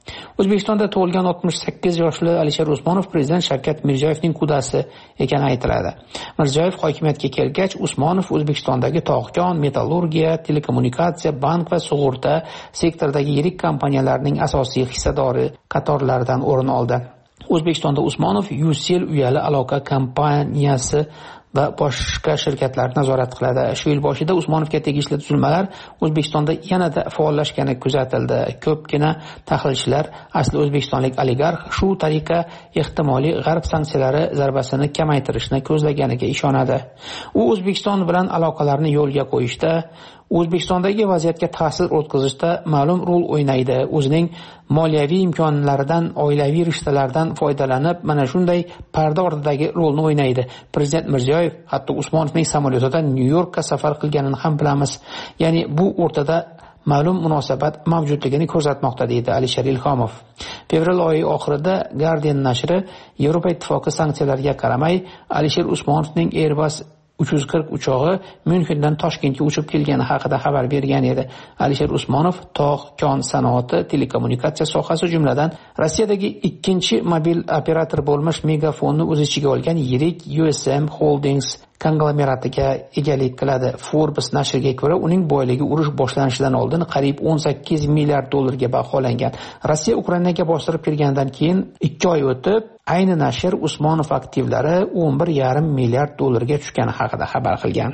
O'zbekistonda tug'ilgan oltmish sakkiz yoshli Alisher Usmonov prezident Shavkat Mirziyoyevning qudasi ekani aytiladi. Mirziyoyev hokimiyatga kelgach, Usmonov O'zbekistondagi tog'-kon, metallurgiya, telekommunikatsiya, bank va sug'urta sektoridagi yirik kompaniyalarning asosiy hissadori qatorlaridan o'rin oldi. O'zbekistonda Usmonov Ucell uyali aloqa kompaniyasi va boshqa shirkatlarni nazorat qiladi. Shu yil boshida Usmonovga tegishli tuzilmalar O'zbekistonda yanada faollashgani kuzatildi. Ko'pgina tahlilchilar asli o'zbekistonlik oligarx shu tariqa ehtimoliy g'arb sanksiyalari zarbasini kamaytirishni ko'zlaganiga ishonadi. U O'zbekiston bilan aloqalarni yo'lga qo'yishda, O'zbekistondagi vaziyatga ta'sir o'tkazishda ma'lum rol o'ynaydi. O'zining moliyaviy imkonlaridan, oilaviy rishtalardan foydalanib, mana shunday parda ortidagi rolni o'ynaydi. Prezident Mirziyoyev hatto Usmonovning samolyotida Nyu-Yorkka safar qilganini ham bilamiz. Ya'ni bu o'rtada ma'lum munosabat mavjudligini ko'rsatmoqda, deydi Alisher Ilhomov. Fevral oyi oxirida Guardian nashri Yevropa ittifoqi sanksiyalariga qaramay Alisher Usmonovning Airbus uch yuz qirq uchog'i Myunxendan Toshkentga uchib kelgani haqida xabar bergan edi. Alisher Usmonov tog', kon sanoati, telekommunikatsiya sohasi jumladan Rossiyadagi ikkinchi mobil operator bo'lmish Megafonni o'z ichiga olgan yirik U S M Holdings konglomeratiga egalik qiladi. Forbes nashriga ko'ra, uning boyligi urush boshlanishidan oldin qariyb o'n sakkiz milliard dollarga baholangan. Rossiya Ukrainaga bostirib kirgandan keyin ikki oy o'tib, ayni nashr Usmonov aktivlari o'n bir yarim milliard dollarga tushgani haqida xabar qilgan.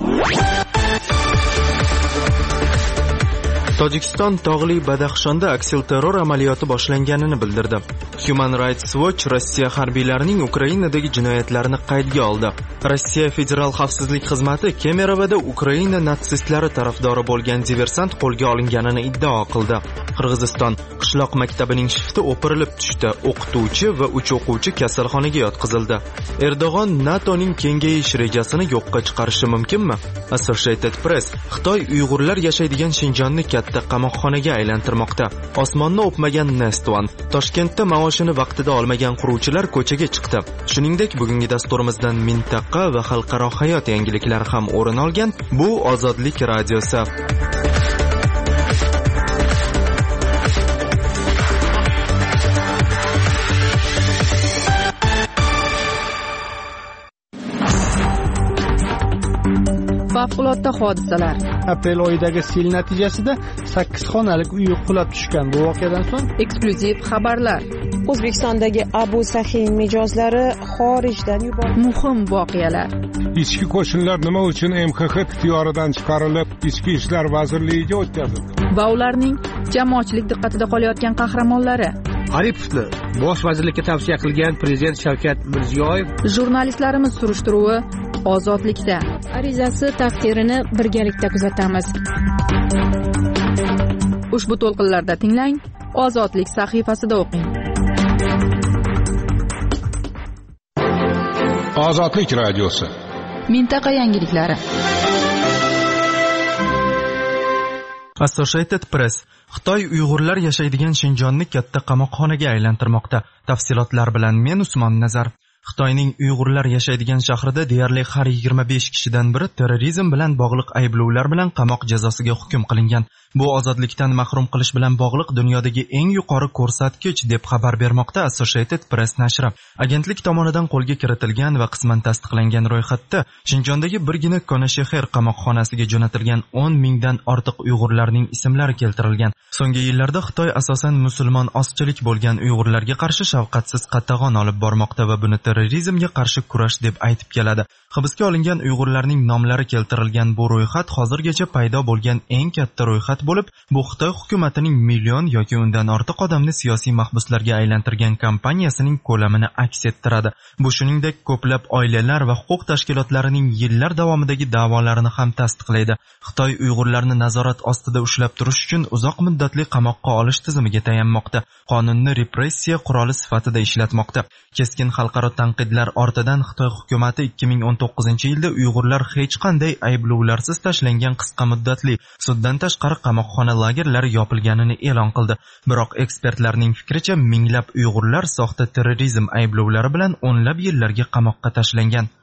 Tojikiston tog'li Badaxshonda aksilterror amaliyoti boshlanganini bildirdi. Human Rights Watch Rossiya harbiylarining Ukrainadagi jinoyatlarini qaydga oldi. Rossiya Federal xavfsizlik xizmati Kemerovda Ukraina natsistlari tarafdori bo'lgan diversant qo'lga olinganini iddao qildi. Qirg'iziston qishloq maktabining shifti o'pirilib tushdi. O'qituvchi va uch o'quvchi kasalxonaga yotqizildi. Erdo'g'on NATOning kengayish rejasini yo'qqa chiqarishi mumkinmi? Associated Press Xitoy Uyg'urlar yashaydigan Shinjonni katta qamoqxonaga aylantirmoqda. Osmonni o'pmagan Nest One. Toshkentda maoshini vaqtida olmagan quruvchilar ko'chaga chiqdi. Shuningdek, bugungi dasturimizdan mintaqa va xalqaro hayot yangiliklari ham o'rin olgan. Bu Ozodlik radiosi. Favqulodda hodisalar. Aprel oyidagi sel natijasida sakkiz xonalik uy qulab tushgan. Bu voqeadan so'ng eksklyuziv xabarlar. O'zbekistondagi Abu Sahin mijozlari xorijdan yuborildi. Muhim voqealar. Ichki qo'shinlar nima uchun M X X ixtiyoridan chiqarilib, Ichki ishlar vazirligiga o'tkazildi? Va ularning jamoatchilik diqqatida qolayotgan qahramonlari. Aripovni bosh vazirlikka tavsiya qilgan prezident Shavkat Mirziyoyev. Jurnalistlarimiz surishtiruvi Ozodlikda. Arizasi taqdirini birgalikda kuzatamiz. Ushbu to'lqinlarda tinglang, Ozodlik sahifasida o'qing. Ozodlik radiosi. Mintaqa yangiliklari. Associated Press Xitoy Uyg'urlar yashaydigan Shinjonni katta qamoqxonaga aylantirmoqda. Tafsilotlar bilan men Usmon Nazar. Xitoyning Uyg'urlar yashaydigan shahrida deyarli har yigirma besh kishidan biri terrorizm bilan bog'liq ayblovlar bilan qamoq jazosiga hukm qilingan. Bu ozodlikdan mahrum qilish bilan bog'liq dunyodagi eng yuqori ko'rsatkich deb xabar bermoqda Associated Press nashri. Agentlik tomonidan qo'lga kiritilgan va qisman tasdiqlangan ro'yxatda Shinjondagi birgina Konashexer qamoqxonasiga jo'natilgan o'n mingdan ortiq Uyg'urlarning ismlari keltirilgan. So'nggi yillarda Xitoy asosan musulmon ozchilik bo'lgan Uyg'urlarga qarshi shafqatsiz qatag'on olib bormoqda va buni terrorizmga qarshi kurash deb aytib keladi. Hibsga olingan Uyg'urlarning nomlari keltirilgan bu ro'yxat hozirgacha paydo bo'lgan eng katta ro'yxat bo'lib, bu Xitoy hukumatining million yoki undan ortiq odamni siyosiy mahbuslarga aylantirgan kampaniyasining ko'lamini aks ettiradi. Bu shuningdek ko'plab oilalar va huquq tashkilotlarining yillar davomidagi da'volarini ham tasdiqlaydi. Xitoy Uyg'urlarni nazorat ostida ushlab turish uchun uzoq muddatli qamoqqa olish tizimiga tayanmoqda. Qonunni repressiya quroli sifatida ishlatmoqda. Keskin xalqaro tanqidlar ortidan Xitoy hukumati ikki ming o'n to'qqizinchi yilda Uyg'urlar hech qanday ayblovlarsiz tashlangan qisqa muddatli suddan tashqari qamoqxona lagerlari yopilganini e'lon qildi. Biroq ekspertlarning fikricha minglab Uyg'urlar soxta terrorizm ayblovlari bilan o'nlab yillarga qamoqqa tashlangan.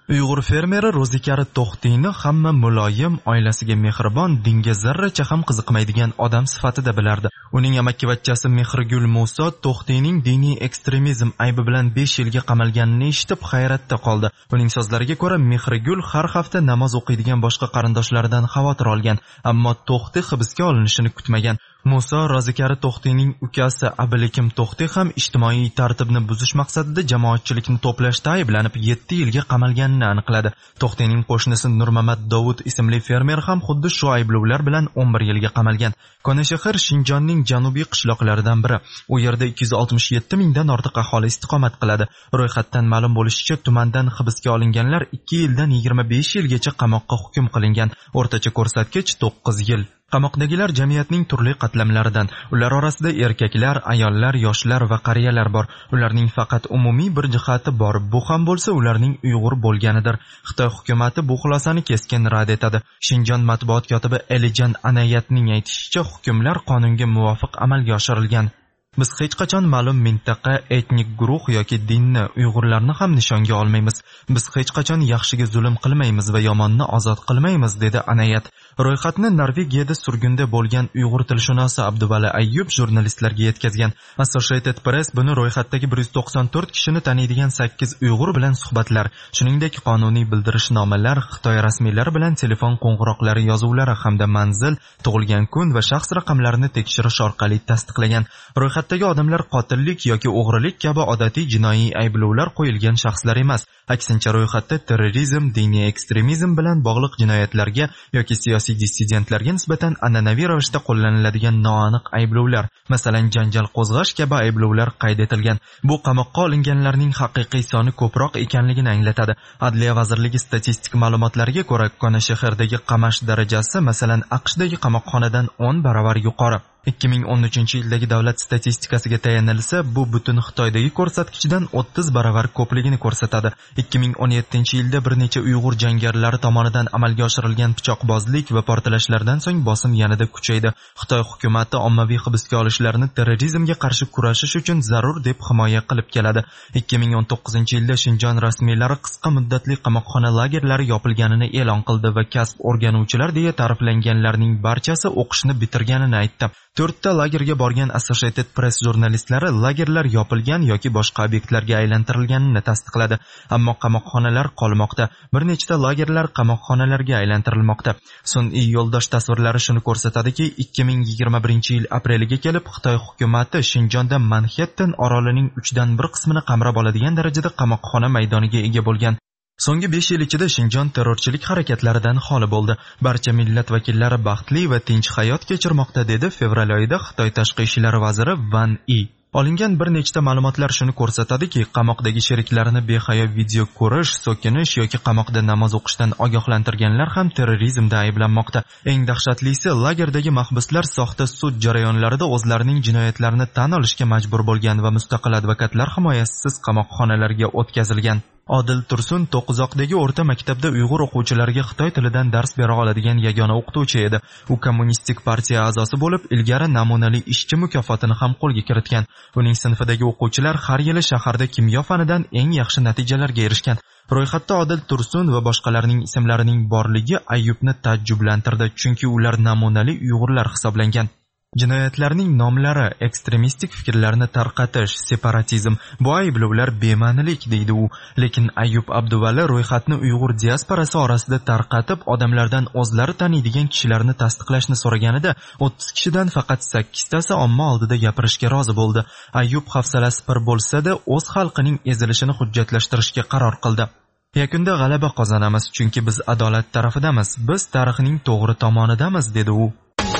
Uyg'ur fermeri Ro'zikari To'xtiyni hamma muloyim, oilasiga mehribon, dinga zarracha ham qiziqmaydigan odam sifatida bilardi. Uning amakkivachchasi Mehrgul Muso To'xtiyning diniy ekstremizm aybi bilan besh yilga qamalganini eshitib hayratda qoldi. Uning so'zlariga ko'ra, Mehrgul har hafta namoz o'qiydigan boshqa qarindoshlaridan xavotir olgan, ammo To'xtiy hibsga olinishini kutmagan. Muso Ro'zikari To'xtiyning ukasi Abilikim To'xtiy ham ijtimoiy tartibni buzish maqsadida jamoatchilikni to'plashda ayblanib yetti yilga qamalganini aniqladi. To'xtiyning qo'shnisi Nurmamad Dovud ismli fermer ham xuddi shu ayblovlar bilan o'n bir yilga qamalgan. Konashahar Shinjonning janubiy qishloqlaridan biri. U yerda ikki yuz oltmish yetti mingdan ortiq aholi istiqomat qiladi. Ro'yxatdan ma'lum bo'lishicha, tumandan hibsga olinganlar ikki yildan yigirma besh yilgacha qamoqqa hukm qilingan. O'rtacha ko'rsatkich to'qqiz yil. Qamoqdagilar jamiyatning turli qatlamlaridan. Ular orasida erkaklar, ayollar, yoshlar va qariyalar bor. Ularning faqat umumiy bir jihati bor. Bu ham bo'lsa ularning Uyg'ur bo'lganidir. Xitoy hukumatı bu xulosani keskin rad etadi. Shinjon matbuot kotibi Elijan Anayatning aytishicha, hukmlar qonunga muvofiq amalga oshirilgan. Biz hech qachon ma'lum mintaqa, etnik guruh yoki dinni, Uyg'urlarni ham nishonga olmaymiz. Biz hech qachon yaxshiga zulm qilmaymiz va yomonni ozod qilmaymiz, dedi Anayat. Ro'yxatni Norvegiyada surgunda bo'lgan Uyg'ur tilshunosi Abduvali Ayyub jurnalistlarga yetkazgan. Associated Press buni ro'yxatdagi bir yuz to'qson to'rt kishini taniydigan sakkiz Uyg'ur bilan suhbatlar, shuningdek qonuniy bildirishnomalar, Xitoy rasmiylari bilan telefon qo'ng'iroqlari yozuvlari hamda manzil, tug'ilgan kun va shaxs raqamlarini tekshirish orqali tasdiqlagan. Ro'yxatdagi odamlar qotillik yoki o'g'rilik kabi odatiy jinoiy ayblovlar qo'yilgan shaxslar emas. Aksincha, ro'yxatda terrorizm, diniy ekstremizm bilan bog'liq jinoyatlarga yoki siyosiy dissidentlarga nisbatan an'anaviy ravishda qo'llaniladigan noaniq ayblovlar, masalan janjal qo'zg'ash kabi ayblovlar qayd etilgan. Bu qamoqqa olinganlarning haqiqiy soni ko'proq ekanligini anglatadi. Adliya vazirligi statistik ma'lumotlariga ko'ra, Konashahardagi qamash darajasi masalan AQShdagi qamoqxonadan o'n baravar yuqori. ikki ming o'n uchinchi yildagi davlat statistikasiga tayanilsa, bu butun Xitoydagi ko'rsatkichdan o'ttiz baravar ko'pligini ko'rsatadi. ikki ming o'n yettinchi yilda bir necha Uyg'ur jangarilari tomonidan amalga oshirilgan pichoqbozlik va portlashlardan so'ng bosim yanada kuchaydi. Xitoy hukumati ommaviy hibsga olishlarni terrorizmga qarshi kurashish uchun zarur deb himoya qilib keladi. ikki ming o'n to'qqizinchi yilda Shinjon rasmiylari qisqa muddatli qamoqxona lagerlari yopilganini e'lon qildi va kasb o'rganuvchilar deya ta'riflanganlarning barchasi o'qishni bitirganini aytdi. To'rtta lagerga borgan Associated Press jurnalistlari lagerlar yopilgan yoki boshqa obyektlarga aylantirilganini tasdiqladi. Ammo qamoqxonalar qolmoqda. Bir nechta lagerlar qamoqxonalarga aylantirilmoqda. Sun'iy yo'ldosh tasvirlari shuni ko'rsatadiki, ikki ming yigirma birinchi yil apreliga kelib Xitoy hukumati Shinjonda Manhattan orolining uchdan bir qismini qamrab oladigan darajada qamoqxona maydoniga ega bo'lgan. So'nggi besh yil ichida Shinjon terrorchilik harakatlaridan xoli bo'ldi. Barcha millat vakillari baxtli va tinch hayot kechirmoqda, dedi fevral oyida Xitoy tashqi ishlar vaziri Van Yi. Olingan bir nechta ma'lumotlar shuni ko'rsatadiki, qamoqdagi sheriklarini behayo video ko'rish, so'kinish yoki qamoqda namoz o'qishdan ogohlantirganlar ham terrorizmda ayblanmoqda. Eng dahshatlisi, lagerdagi mahbuslar soxta sud jarayonlarida o'zlarining jinoyatlarini tan olishga majbur bo'lgan va mustaqil advokatlar himoyasisiz qamoqxonalarga o'tkazilgan. Odil Tursun To'qizoqdagi o'rta maktabda Uyg'ur o'quvchilariga Xitoy tilidan dars bera oladigan yagona o'qituvchi edi. U kommunistik partiya a'zosi bo'lib, ilgari namunali ishchi mukofotini ham qo'lga kiritgan. Uning sinfidagi o'quvchilar har yili shaharda kimyo fanidan eng yaxshi natijalarga erishgan. Ro'yxatda Odil Tursun va boshqalarning ismlarining borligi Ayyubni taajjublantirdi, chunki ular namunali Uyg'urlar hisoblangan. Jinoyatlarning nomlari, ekstremistik fikrlarni tarqatish, separatizm, bu ayblovlar bema'nilik, deydi u. Lekin Ayyub Abduvali ro'yxatni Uyg'ur diasporasi orasida tarqatib, odamlardan o'zlari taniydigan kishilarni tasdiqlashni so'raganida, o'ttiz kishidan faqat sakkiztasi omma oldida gapirishga rozi bo'ldi. Ayyub hafsalasi pir bo'lsa-da, o'z xalqining ezilishini hujjatlashtirishga qaror qildi. Yakunda g'alaba qozonamiz, chunki biz adolat tarafidamiz, biz tarixning to'g'ri tomonidamiz, dedi u.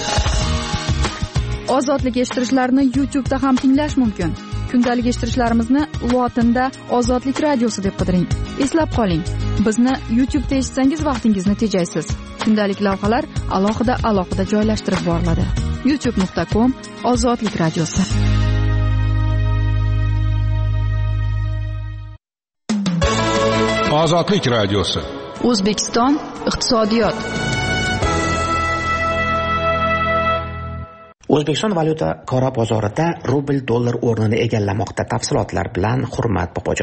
Ozodlik eshittirishlarni YouTube'da ham tinglash mumkin. Kundalik eshittirishlarimizni lotinda Ozodlik radiosi deb qidiring. Eslab qoling, bizni YouTube'da eshitsangiz vaqtingizni tejaysiz. Kundalik lavhalar alohida alohida joylashtirib boriladi. youtube nuqta com Ozodlik radiosi. Ozodlik radiosi. O'zbekiston iqtisodiyot. O'zbekiston valyuta qora bozorida rubl dollar o'rnini egallamoqda. Tafsilotlar bilan Hurmat Bobojon.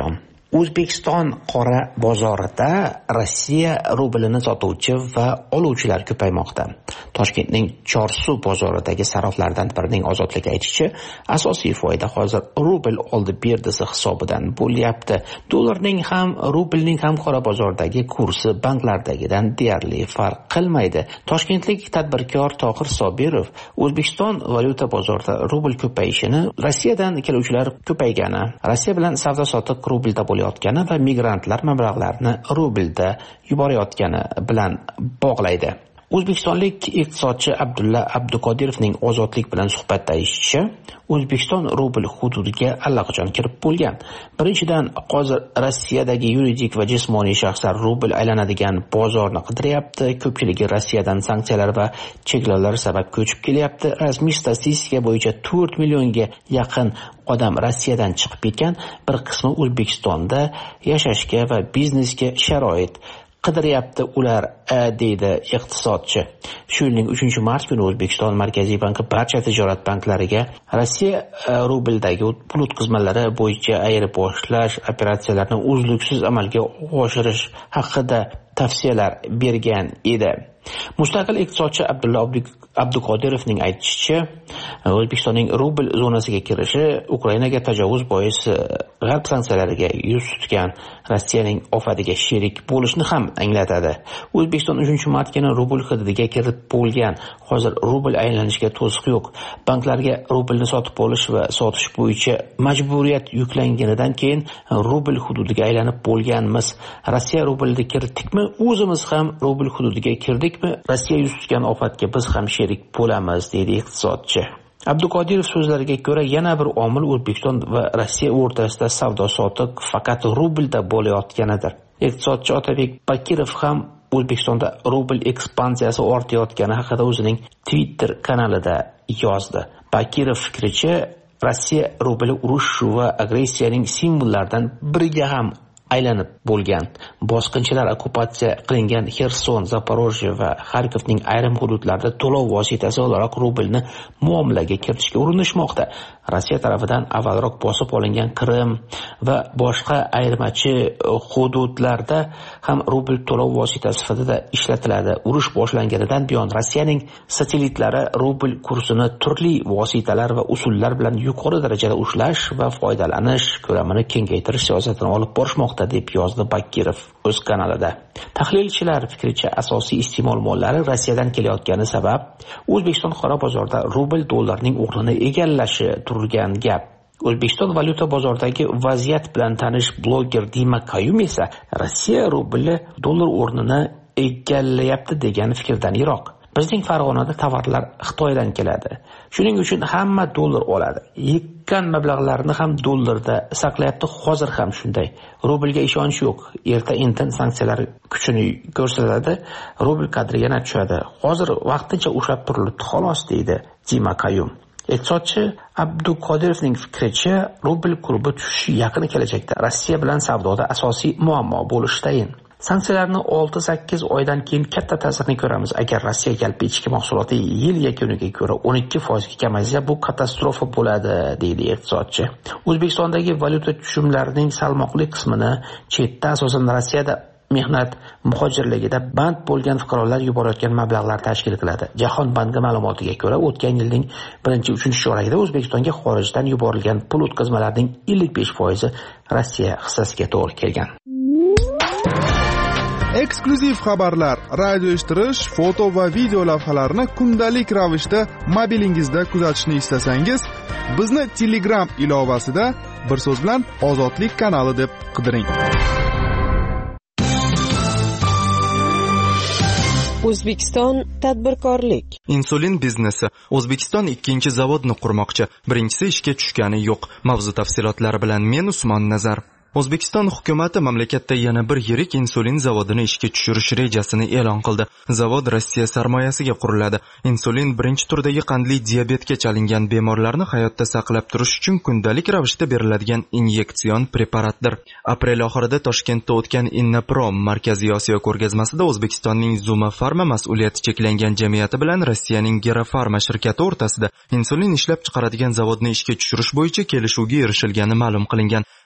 O'zbekiston qora bozorida Rossiya rublini sotuvchi va oluvchilar ko'paymoqda. Toshkentning Chorsu bozoridagi saroflardan birining Ozodlik aytishicha, asosiy foyda hozir rubl oldi berdisi hisobidan bo'lyapti. Dollarning ham, rublning ham qora bozordagi kursi banklardagidan deyarli farq qilmaydi. Toshkentlik tadbirkor Tohir Sobirov O'zbekiston valyuta bozorida rubl ko'payishini Rossiyadan keluvchilar ko'paygani, Rossiya bilan savdo-sotiq rublda bo'layotgani va migrantlar mablag'larini rublda yuborayotgani bilan bog'laydi. O'zbekistonlik iqtisodchi Abdulla Abdukodirovning Ozodlik bilan suhbatda aytishicha, O'zbekiston rubl hududiga allaqachon kirib bo'lgan. Birinchidan, hozir Rossiyadagi yuridik va jismoniy shaxslar rubl aylanadigan bozorni qidiryapti. Ko'pchiligi Rossiyadan sanksiyalar va cheklovlar sabab ko'chib kelyapti. Rasmiy statistika bo'yicha to'rt millionga yaqin odam Rossiyadan chiqib ketgan, bir qismi O'zbekistonda yashashga va biznesga sharoit qidiryapti ular, deydi iqtisodchi. Shu yilning uchinchi mart kuni O'zbekiston Markaziy banki barcha tijorat banklariga Rossiya rubldagi pul o'tkazmalari bo'yicha ayirboshlash operatsiyalarini uzluksiz amalga oshirish haqida tavsiyalar bergan edi. Mustaqil iqtisodchi Abdulla Abdukodirovning aytishicha, O'zbekistonning rubl zonasiga kirishi Ukrainaga tajovuz boisi g'arb sanksiyalariga yuz tutgan Rossiyaning ofatiga sherik bo'lishni ham anglatadi. O'zbekiston uchinchi mart kuni rubl hududiga kirib bo'lgan. Hozir rubl aylanishiga to'siq yo'q. Banklarga rublni sotib olish va sotish bo'yicha majburiyat yuklanganidan keyin rubl hududiga aylanib bo'lganmiz. Rossiya rublni kiritdikmi, o'zimiz ham rubl hududiga kirdikmi, Rossiya yuz tutgan ofatga biz ham sherik bo'lamiz, deydi iqtisodchi. Abdukodirov so'zlariga ko'ra, yana bir omil O'zbekiston va Rossiya o'rtasida savdo-sotiq faqat rublda bo'layotganidir. Iqtisodchi Otabek Bakirov ham O'zbekistonda rubl ekspansiyasi ortayotgani haqida o'zining Twitter kanalida yozdi. Bakirov fikricha, Rossiya rubli urush va agressiyaning simvollaridan biriga ham aylanib bo'lgan. Bosqinchilar okkupatsiya qilingan Xerson, Zaporojye va Xarkovning ayrim hududlarida to'lov vositasi o'laroq rublni muomalaga kiritishga urinishmoqda. Rossiya tarafidan avvalroq bosib olingan Qrim va boshqa ayirmachi hududlarda ham rubl to'lov vositasi sifatida ishlatiladi. Urush boshlanganidan buyon Rossiyaning satelitlari rubl kursini turli vositalar va usullar bilan yuqori darajada ushlash va foydalanish ko'lamini kengaytirish siyosatini olib borishmoqda, deb yozdi Bakirov o'z kanalida. Tahlilchilar fikricha, asosiy iste'mol mollari Rossiyadan kelayotgani sabab O'zbekiston qora bozorida rubl dollarning o'rnini egallashi turgan gap. O'zbekiston valyuta bozoridagi vaziyat bilan tanish bloger Dima Kayum esa Rossiya rubli dollar o'rnini egallayapti degan fikrdan yiroq. Bizning Farg'onada tovarlar Xitoydan keladi. Shuning uchun hamma dollar oladi. Yekkan mablag'larni ham dollarda saqlayapti. Hozir ham shunday. Rublga ishonch yo'q. Erta indin sanksiyalar kuchini ko'rsatadi, rubl qadri yana tushadi. Hozir vaqtincha ushlab turilibdi xolos, deydi Dima Kayum. Iqtisodchi Abdukodirovning fikricha, rubl kurbi tushishi yaqin kelajakda Rossiya bilan savdoda asosiy muammo bo'lishi tayin. Sanksiyalarni olti sakkiz oydan keyin katta ta'sirini ko'ramiz. Agar Rossiya yalpi ichki mahsuloti yil yakuniga ko'ra o'n ikki foiz ga kamaysa, bu katastrofa bo'ladi, deydi iqtisodchi. O'zbekistondagi valyuta tushumlarining salmoqli qismini chetda, asosan Rossiyada mehnat muhojirligida band bo'lgan fuqarolar yuborayotgan mablag'lar tashkil qiladi. Jahon banki ma'lumotiga ko'ra, o'tgan yilning birinchi uchinchi chorakida O'zbekistonga xorijdan yuborilgan pul o'tkazmalarining ellik besh foizi Rossiya hissasiga to'g'ri kelgan. Eksklyuziv xabarlar, radio eshittirish, foto va video lavhalarni kundalik ravishda mobilingizda kuzatishni istasangiz, bizni Telegram ilovasida bir so'z bilan Ozodlik kanali deb qidiring. O'zbekiston tadbirkorlik. Insulin biznesi. O'zbekiston ikkinchi zavodni qurmoqchi. Birinchisi ishga tushgani yo'q. Mavzu tafsilotlari bilan men Usmon Nazar. O'zbekiston hukumati mamlakatda yana bir yirik insulin zavodini ishga tushirish rejasini e'lon qildi. Zavod Rossiya sarmoyasiga quriladi. Insulin birinchi turdagi qandli diabetga chalingan bemorlarni hayotda saqlab turish uchun kundalik ravishda beriladigan inyektsion preparatdir. Aprel oxirida Toshkentda o'tgan Innaprom Markaziy Osiyo ko'rgazmasida O'zbekistonning Zuma Pharma mas'uliyati cheklangan jamiyati bilan Rossiyaning Gerafarma shirkati o'rtasida insulin ishlab chiqaradigan zavodni ishga tushirish bo'yicha kelishuvga erishilgani ma'lum qilingan.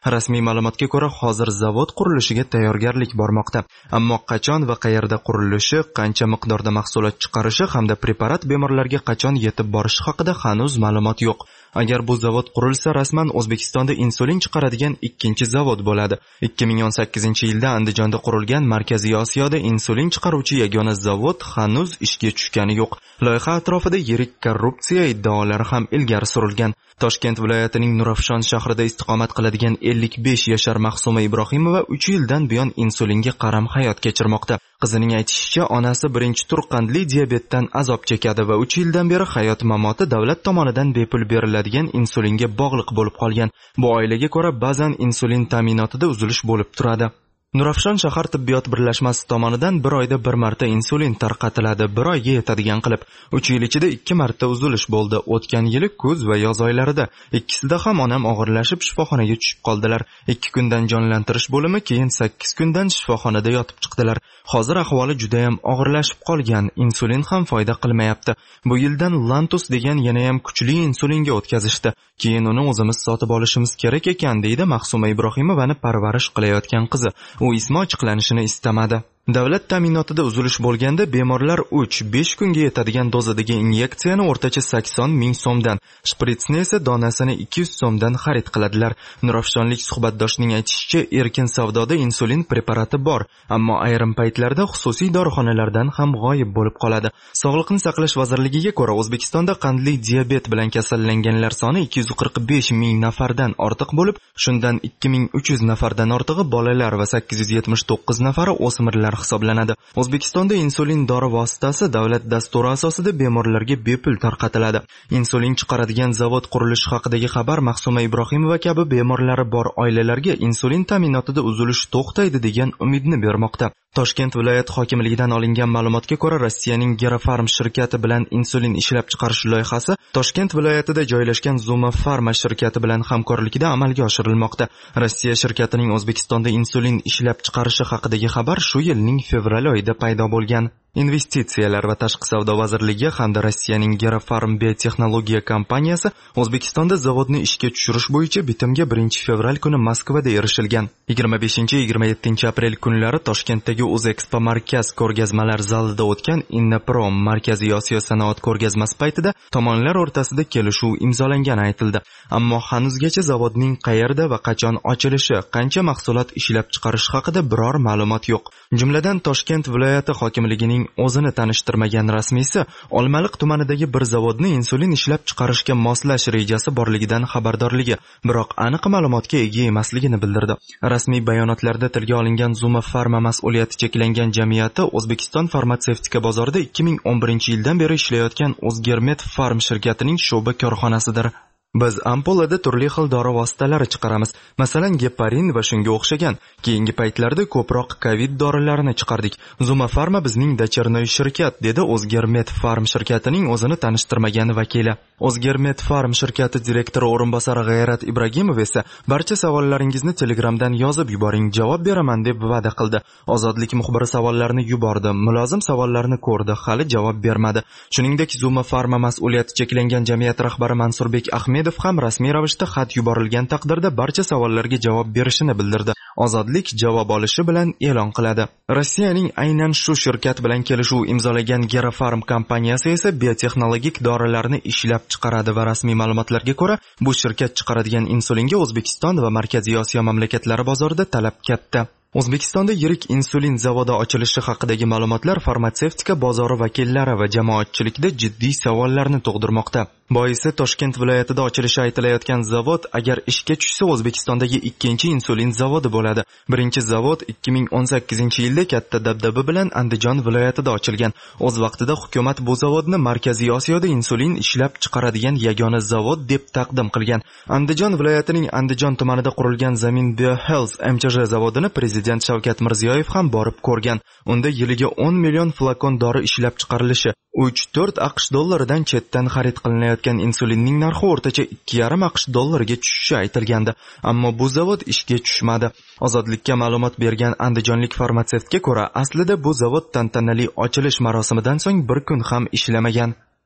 Rasmiy ma'lumotga ko'ra, hozir zavod qurilishiga tayyorgarlik bormoqda. Ammo qachon va qayerda qurilishi, qancha miqdorda mahsulot chiqarishi hamda preparat bemorlarga qachon yetib borishi haqida hanuz ma'lumot yo'q. Agar bu zavod qurilsa, rasman O'zbekistonda insulin chiqaradigan ikkinchi zavod bo'ladi. ikki ming o'n sakkizinchi yilda Andijonda qurilgan Markaziy Osiyoda insulin chiqaruvchi yagona zavod hanuz ishga tushgani yo'q. Loyiha atrofida yirik korrupsiya iddaolari ham ilgari surilgan. Toshkent viloyatining Nurafshon shahrida istiqomat qiladigan ellik besh yashar Mahsuma Ibrohimova uch yildan buyon insulinga qaram hayot kechirmoqda. Qizining aytishicha, onasi birinchi tur qandli diabetdan azob chekadi va uch yildan beri hayot mamoti davlat tomonidan bepul beriladigan insulinga bog'liq bo'lib qolgan. Bu oilaga ko'ra ba'zan insulin ta'minotida uzilish bo'lib turadi. Nurafshon shahar tibbiyot birlashmasi tomonidan bir oyda bir marta insulin tarqatiladi, bir oyga yetadigan qilib. uch yil ichida ikki marta uzilish bo'ldi. O'tgan yili kuz va yoz oylarida ikkisida ham onam og'irlashib shifoxonaga tushib qoldilar. ikki kundan jonlantirish bo'limi, keyin sakkiz kundan shifoxonada yotib chiqdilar. Hozir ahvoli juda ham og'irlashib qolgan. Insulin ham foyda qilmayapti. Bu yildan Lantus degan yana ham kuchli insulinga o'tkazishdi. Keyin uni o'zimiz sotib olishimiz kerak ekan, deydi Mahsuma Ibrohimovani parvarish qilayotgan qizi. U ismi ochiqlanishini istamadi. Davlat ta'minotida uzilish bo'lganda bemorlar uch besh kunga yetadigan dozadagi inyeksiyani o'rtacha sakson ming so'mdan, shpritsni esa donasini ikki yuz so'mdan xarid qiladilar. Nurafshonlik suhbatdoshning aytishicha, erkin savdoda insulin preparati bor, ammo ayrim paytlarda xususiy dorixonalardan ham g'oyib bo'lib qoladi. Sog'liqni saqlash vazirligiga ko'ra, O'zbekistonda qandli diabet bilan kasallanganlar soni ikki yuz qirq besh ming nafardan ortiq bo'lib, shundan ikki ming uch yuz nafardan ortig'i bolalar va sakkiz yuz yetmish to'qqiz nafari o'smirlar hisoblanadi. O'zbekistonda insulin dori vositasi davlat dasturi asosida bemorlarga bepul tarqatiladi. Insulin chiqaradigan zavod qurilishi haqidagi xabar Mahsuma Ibrohimova kabi bemorlari bor oilalarga insulin ta'minotida uzilish to'xtaydi degan umidni bermoqda. Toshkent viloyat hokimligidan olingan ma'lumotga ko'ra, Rossiyaning Gerafarm shirkati bilan insulin ishlab chiqarish loyihasi Toshkent viloyatida joylashgan Zuma Pharma shirkati bilan hamkorlikda amalga oshirilmoqda. Rossiya shirkatining O'zbekistonda insulin ishlab chiqarishi haqidagi xabar shu yilning fevral oyida paydo bo'lgan. Investitsiyalar va tashqi savdo vazirligi hamda Rossiyaning Gerafarm biotexnologiya kompaniyasi O'zbekistonda zavodni ishga tushirish bo'yicha bitimga birinchi fevral kuni Moskvada erishilgan. yigirma beshinchi yigirma yettinchi aprel kunlari Toshkentdagi O'zexpo markaz ko'rgazmalar zalida o'tgan Innoprom Markaziy Osiyo sanoat ko'rgazmasi paytida tomonlar o'rtasida kelishuv imzolangani aytildi. Ammo hanuzgacha zavodning qayerda va qachon ochilishi, qancha mahsulot ishlab chiqarish haqida biror ma'lumot yo'q. Jumladan Toshkent viloyati hokimligining o'zini tanishtirmagan rasmiysi Olmaliq tumanidagi bir zavodni insulin ishlab chiqarishga moslash rejasi borligidan xabardorligi, biroq aniq ma'lumotga ega emasligini bildirdi. Rasmiy bayonotlarda tilga olingan Zuma Pharma mas'uliyati cheklangan jamiyati O'zbekiston farmatsevtika bozorida ikki ming o'n birinchi yildan beri ishlayotgan O'zgermet Pharm shirkatining sho'ba korxonasidir. Biz ampulada turli xil dori vositalari chiqaramiz. Masalan, geparin va shunga o'xshagan. Keyingi paytlarda ko'proq COVID dorilarini chiqardik. Zuma Pharma bizning dochernoy shirkat, dedi O'zgermet Pharm shirkatining o'zini tanishtirmagan vakili. O'zgermet Pharm shirkati direktori o'rinbosari G'ayrat Ibragimov esa barcha savollaringizni Telegramdan yozib yuboring, javob beraman deb va'da qildi. Ozodlik muxbiri savollarni yubordi, mulozim savollarni ko'rdi, hali javob bermadi. Shuningdek, Zuma Pharma mas'uliyati cheklangan jamiyat rahbari Mansurbek Ahmed ham rasmiy ravishda xat yuborilgan taqdirda barcha savollarga javob berishini bildirdi. Ozodlik javob olishi bilan e'lon qiladi. Rossiyaning aynan shu shirkat bilan kelishuv imzolagan Gerafarm kompaniyasi esa biotexnologik dorilarni ishlab chiqaradi va rasmiy ma'lumotlarga ko'ra, bu shirkat chiqaradigan insulinga O'zbekiston va Markaziy Osiyo mamlakatlari bozorida talab katta. O'zbekistonda yirik insulin zavodi ochilishi haqidagi ma'lumotlar farmatsevtika bozori vakillari va jamoatchilikda jiddiy savollarni tug'dirmoqda. Boisi Toshkent viloyatida ochilishi aytilayotgan zavod agar ishga tushsa O'zbekistondagi ikkinchi insulin zavodi bo'ladi. Birinchi zavod ikki ming o'n sakkizinchi yilda katta dabdaba bilan Andijon viloyatida ochilgan. O'z vaqtida hukumat bu zavodni Markaziy Osiyoda insulin ishlab chiqaradigan yagona zavod deb taqdim qilgan. Andijon viloyatining Andijon tumanida qurilgan Zamin BioHealth M Ch J zavodini prezident Shavkat Mirziyoyev ham borib ko'rgan. Unda yiliga o'n million flakon dori ishlab chiqarilishi, uch to'rt AQSh dollaridan chetdan xarid qilinayotgan insulinning narxi o'rtacha ikki yarim AQSh dollariga tushishi aytilgandi. Ammo bu zavod ishga tushmadi. Ozodlikka ma'lumot bergan andijonlik farmatsevtga ko'ra, aslida bu zavod tantanali ochilish marosimidan so'ng bir kun ham ishlamagan.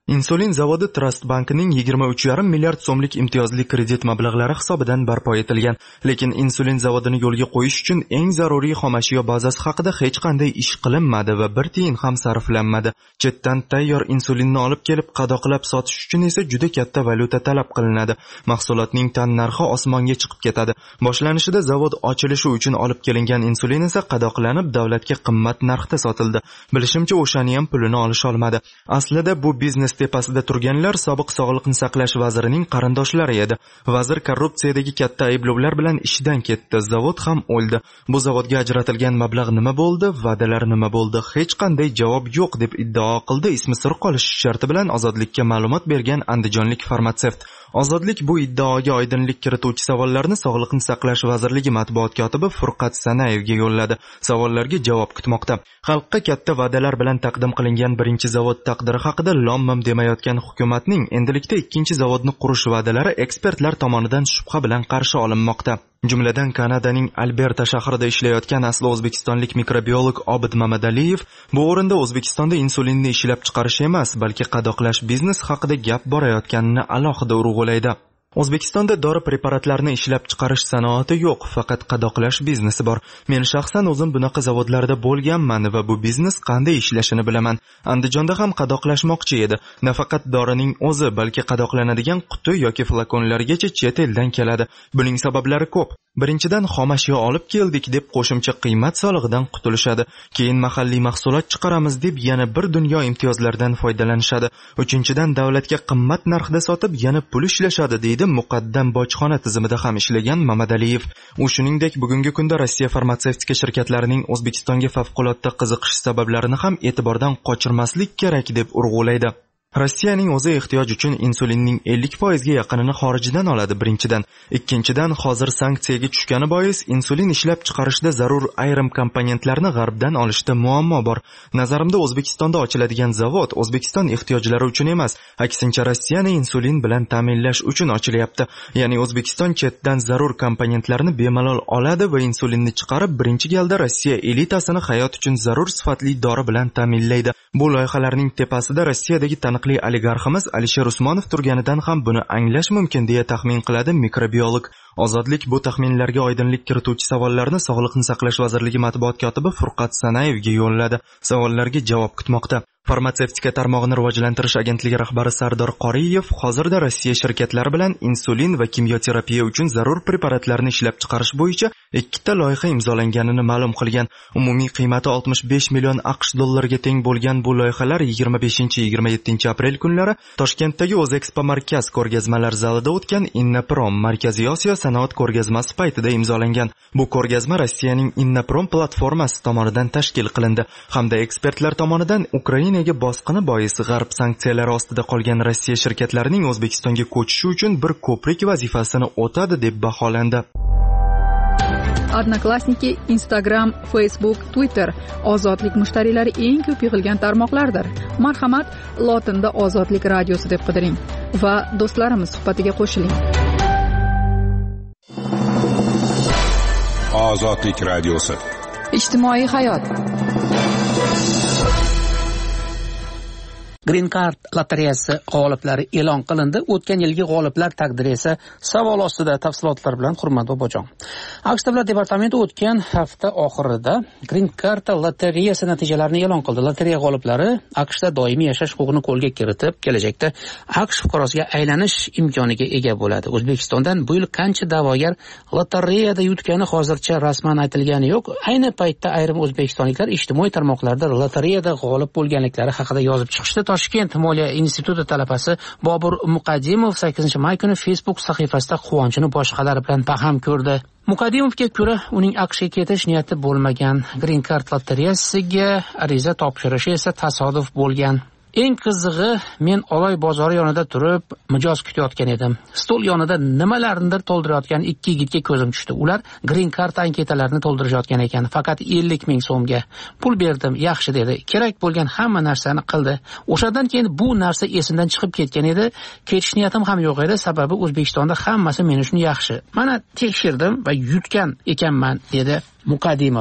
Insulin zavodi Trust bankining yigirma uch yarim milliard so'mlik imtiyozli kredit mablag'lari hisobidan barpo etilgan, lekin insulin zavodini yo'lga qo'yish uchun eng zaruriy xomashyo bazasi haqida hech qanday ish qilinmadi va bir tiyin ham sarflanmadi. Chetdan tayyor insulinni olib kelib qadoqlab sotish uchun esa juda katta valyuta talab qilinadi. Mahsulotning tan narxi osmonga chiqib ketadi. Boshlanishida zavod ochilishi uchun olib kelingan insulin esa qadoqlanib davlatga qimmat narxda sotildi. Bilishimcha o'shani ham pulini olish olmadi. Aslida bu biznes tepasida turganlar sobiq sog'liqni saqlash vazirining qarindoshlari edi. Vazir korrupsiyadagi katta ayblovlar bilan ishdan ketdi, zavod ham o'ldi. Bu zavodga ajratilgan mablag' nima bo'ldi, va'dalar nima bo'ldi? Hech qanday javob yo'q deb iddao qildi ismi sir qolishi sharti bilan Ozodlikka ma'lumot bergan andijonlik farmatsevt. Ozodlik bu iddaoga oydinlik kirituvchi savollarni Sog'liqni saqlash vazirligi matbuot kotibi Furqat Sanayevga yo'lladi. Savollarga javob kutmoqda. Xalqqa katta va'dalar bilan taqdim qilingan birinchi zavod taqdiri haqida lom-mim demayotgan hukumatning endilikda ikkinchi zavodni qurish va'dalari ekspertlar tomonidan shubha bilan qarshi olinmoqda. Jumladan Kanadaning Alberta shahrida ishlayotgan asli o'zbekistonlik mikrobiolog Obid Mamadaliyev bu o'rinda O'zbekistonda insulinni ishlab chiqarish emas, balki qadoqlash biznes haqida gap borayotganini alohida urg'ulaydi. O'zbekistonda dori preparatlarini ishlab chiqarish sanoati yo'q, faqat qadoqlash biznesi bor. Men shaxsan o'zim bunaqa zavodlarda bo'lganman va bu biznes qanday ishlashini bilaman. Andijonda ham qadoqlashmoqchi edi. Nafaqat dorining o'zi, balki qadoqlanadigan quti yoki flakonlargacha chet eldan keladi. Buning sabablari ko'p. Birinchidan, xomashyo olib keldik deb qo'shimcha qiymat solig'idan qutulishadi. Keyin mahalliy mahsulot chiqaramiz deb yana bir dunyo imtiyozlardan foydalanishadi. Uchinchidan, davlatga qimmat narxda sotib yana pul ishlashadi deydi muqaddam bojxona tizimida ham ishlagan Mamadaliyev. U shuningdek bugungi kunda Rossiya farmatsevtika shirkatlarining O'zbekistonga favqulodda qiziqish sabablarini ham e'tibordan qochirmaslik kerak deb urg'ulaydi. Rossiyaning o'zi ehtiyoj uchun insulinning ellik foiz ga yaqinini xorijdan oladi birinchidan. Ikkinchidan, hozir sanksiyaga tushgani bois insulin ishlab chiqarishda zarur ayrim komponentlarni g'arbdan olishda muammo bor. Nazarimda O'zbekistonda ochiladigan zavod O'zbekiston ehtiyojlari uchun emas, aksincha Rossiyani insulin bilan ta'minlash uchun ochilyapti. Ya'ni O'zbekiston chetdan zarur komponentlarni bemalol oladi va insulinni chiqarib birinchi galda Rossiya elitasini hayot uchun zarur sifatli dori bilan ta'minlaydi. Bu loyihalarning tepasida Rossiyadagi taniqli oligarximiz Alisher Usmonov turganidan ham buni anglash mumkin deya taxmin qiladi mikrobiolog. Ozodlik bu taxminlarga oydinlik kirituvchi savollarni Sog'liqni saqlash vazirligi matbuot kotibi Furqat Sanayevga yo'lladi. Savollarga javob kutmoqda. Farmatsevtika tarmog'ini rivojlantirish agentligi rahbari Sardor Qoriyev hozirda Rossiya shirkatlari bilan insulin va kimyoterapiya uchun zarur preparatlarni ishlab chiqarish bo'yicha ikkita loyiha imzolanganini ma'lum qilgan. Umumiy qiymati oltmish besh million AQSh dollariga teng bo'lgan bu loyihalar yigirma beshinchi yigirma yettinchi aprel kunlari Toshkentdagi O'zexpo markaz ko'rgazmalar zalida o'tgan Innaprom Markaziy Osiyo sanoat ko'rgazmasi paytida imzolangan. Bu ko'rgazma Rossiyaning Innaprom platformasi tomonidan tashkil qilindi hamda ekspertlar tomonidan Ukraina bosqini boisi g'arb sanksiyalari ostida qolgan Rossiya shirkatlarining O'zbekistonga ko'chishi uchun bir ko'prik vazifasini o'tadi deb baholandi. Odnoklassniki, Instagram, Facebook, Twitter ozodlik mushtariylari eng ko'p yig'ilgan tarmoqlardir. Marhamat, lotinda Ozodlik radiosi deb qidiring va do'stlarimiz suhbatiga qo'shiling. Ozodlik radiosi. Ijtimoiy hayot. Green Card lotereyasi g'oliblari e'lon qilindi. O'tgan yilgi g'oliblar taqdiri esa savol ostida. Tafsilotlar bilan Hurmat Bobojon. AQSh davlat departamenti o'tgan hafta oxirida Green Card lotereyasi natijalarini e'lon qildi. Lotereya g'oliblari AQShda doimiy yashash huquqini qo'lga kiritib, kelajakda AQSh fuqarosiga aylanish imkoniga ega bo'ladi. O'zbekistondan bu yil qancha da'vogar lotereyada yutgani hozircha rasman aytilgani yo'q. Ayni paytda ayrim o'zbekistonliklar ijtimoiy tarmoqlarda lotereyada g'olib bo'lganliklari haqida yozib chiqishdi. Toshkent Moliya instituti talabasi Bobur Muqaddimov sakkizinchi may kuni Facebook sahifasida quvonchini boshqalar bilan baham ko'rdi. Muqaddimovga ko'ra, uning AQShga ketish niyati bo'lmagan. Green Card lotereyasiga ariza topshirishi esa tasodif bo'lgan. Eng qizig'i, men Oloy bozori yonida turib mijoz kutayotgan edim. Stol yonida nimalarnidir to'ldirayotgan ikki yigitga ko'zim tushdi. Ular Green Card anketalarini to'ldirishayotgan ekan. Faqat ellik ming so'mga. Pul berdim, yaxshi dedi. Kerak bo'lgan hamma narsani qildi. O'shadan keyin bu narsa esimdan chiqib ketgan edi. Ketish niyatim ham yo'q edi, sababi O'zbekistonda hammasi men uchun yaxshi. Mana tekshirdim va yutgan ekanman, dedi Muqaddimov.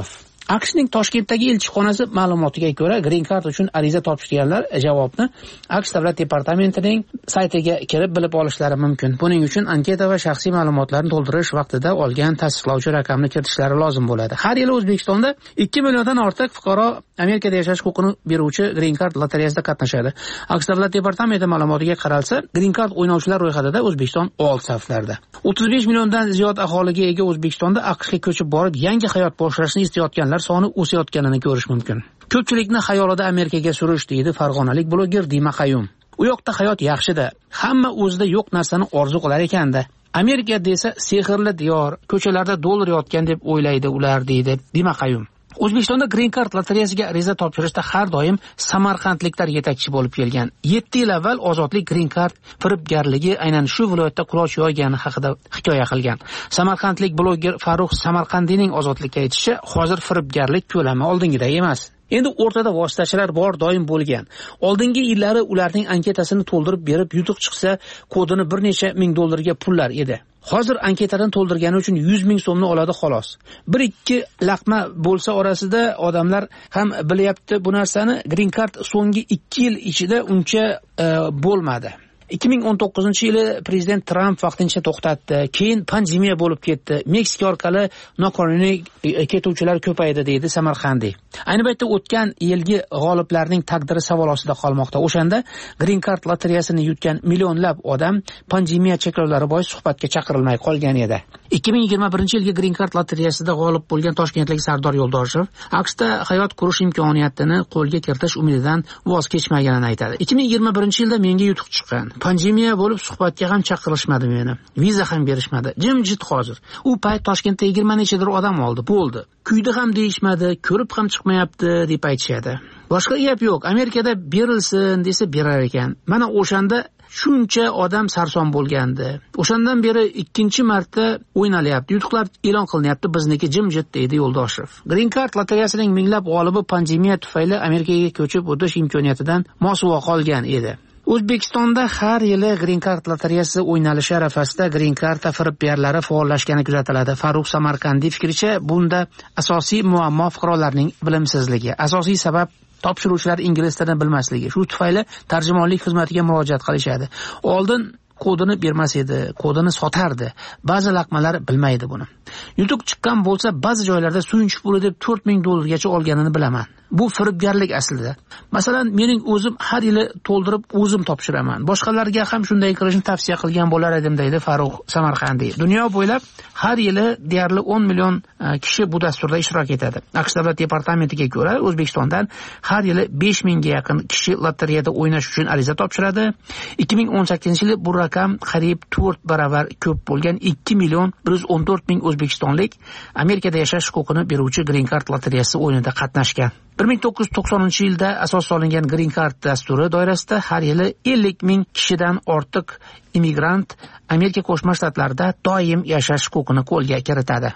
AQShning Toshkentdagi elchixonasi ma'lumotiga ko'ra, Green Card uchun ariza topshirganlar javobni AQSh davlat departamentining saytiga kirib bilib olishlari mumkin. Buning uchun anketa va shaxsiy ma'lumotlarni to'ldirish vaqtida olgan tasdiqlovchi raqamni kiritishlari lozim bo'ladi. Har yili O'zbekistonda ikki milliondan ortiq fuqaro Amerikada yashash huquqini beruvchi Green Card lotereyasida qatnashadi. AQSh davlat departamenti ma'lumotiga qaralsa, Green Card o'ynovchilar ro'yxatida O'zbekiston old saflarda. o'ttiz besh milliondan ziyod aholiga ega O'zbekistonda AQShga ko'chib borib, yangi hayot boshlashni istayotganlar soni o'sayotganini ko'rish mumkin. Ko'pchilikni xayolida Amerikaga surish deydi farg'onalik bloger Dima Qayum. U yoqda hayot yaxshida, hamma o'zida yo'q narsani orzu qilar ekanda. Amerika desa sehrli diyor, ko'chalarda dollar yotgan deb o'ylaydi ular, deydi Dima Qayum. O'zbekistonda Green Card lotereyasiga ariza topshirishda har doim samarqandliklar yetakchi bo'lib kelgan. yetti yil avval Ozodlik Green Card firibgarligi aynan shu viloyatda quloch yoygani haqida hikoya qilgan. Samarqandlik bloger Farruh Samarqandiyning Ozodlikka aytishicha, hozir firibgarlik ko'lami oldingiday emas. Endi o'rtada vositachilar bor doim bo'lgan. Oldingi yillari ularning anketasini to'ldirib berib, yutuq chiqsa, kodini bir necha ming dollarga pullar edi. Hozir anketadan to'ldirgani uchun yuz ming so'mni oladi xolos. bir ikki laqma bo'lsa orasida odamlar ham bilyapti bu narsani. Green Card so'nggi ikki yil ichida uncha e, bo'lmadi. ikki ming o'n to'qqizinchi yili prezident Trump vaqtincha to'xtatdi. Keyin pandemiya bo'lib ketdi. Meksika orqali noqonuniy ketuvchilar ko'paydi, deydi Samarqandiy. Ayni paytda o'tgan yilgi g'oliblarning taqdiri savol ostida qolmoqda. O'shanda Green Card lotereyasini yutgan millionlab odam pandemiya cheklovlari bois suhbatga chaqirilmay qolgan edi. ikki ming yigirma birinchi yilgi Green Card lotereyasida g'olib bo'lgan toshkentlik Sardor Yo'ldoshev AQShda hayot qurish imkoniyatini qo'lga kiritish umididan voz kechmaganini aytadi. ikki ming yigirma birinchi yilda menga yutuq chiqqan. Pandemiya bo'lib suhbatga ham chaqirishmadi meni. Viza ham berishmadi. Jimjit hozir. U payt Toshkentda yigirma nechadir odam oldi. Bo'ldi. Kuyda ham deyishmadi, ko'rib ham chiqmayapti deb aytishadi. Boshqa gap yo'q. Amerikada berilsin desa berar ekan. Mana o'shanda shuncha odam sarson bo'lgandi. O'shandan beri ikkinchi marta o'ynalyapti. Yutuqlar e'lon qilinyapti, bizniki jimjit, deydi Yo'ldoshev. Green Card lotereyasining minglab g'olibi pandemiya tufayli Amerikaga ko'chib o'tish imkoniyatidan mosuvo qolgan edi. O'zbekistonda har yili Green Card lotereyasi o'ynalishi arafasida Green Card firibgarlari faollashgani kuzatiladi. Farruh Samarqandiy fikricha, bunda asosiy muammo fuqarolarning bilimsizligi. Asosiy sabab topshiruvchilar ingliz tilini bilmasligi. Shu tufayli tarjimonlik xizmatiga murojaat qilishadi. Oldin kodini bermas edi, kodini sotardi. Ba'zi laqmalar bilmaydi buni. Yutuq chiqqan bo'lsa, ba'zi joylarda suyunchi puli deb to'rt ming dollargacha olganini bilaman. Bu firibgarlik aslida. Masalan, mening o'zim har yili to'ldirib o'zim topshiraman. Boshqalarga ham shunday qilishni tavsiya qilgan bo'lar edim, deydi Farruh Samarqandiy. Dunyo bo'ylab har yili deyarli o'n million kishi bu dasturda ishtirok etadi. AQSh davlat departamentiga ko'ra, O'zbekistondan har yili besh mingga yaqin kishi lotereyada o'ynash uchun ariza topshiradi. ikki ming o'n sakkizinchi yili bu raqam qariyb to'rt baravar ko'p bo'lgan ikki million bir yuz o'n to'rt ming o'zbekistonlik Amerikada yashash huquqini beruvchi Green Card lotereyasi o'yinida qatnashgan. bir ming to'qqiz yuz to'qsoninchi yilda asos solingan Green Card dasturi doirasida har yili ellik ming kishidan ortiq immigrant Amerika Qo'shma Shtatlarida doim yashash huquqini qo'lga kiritadi.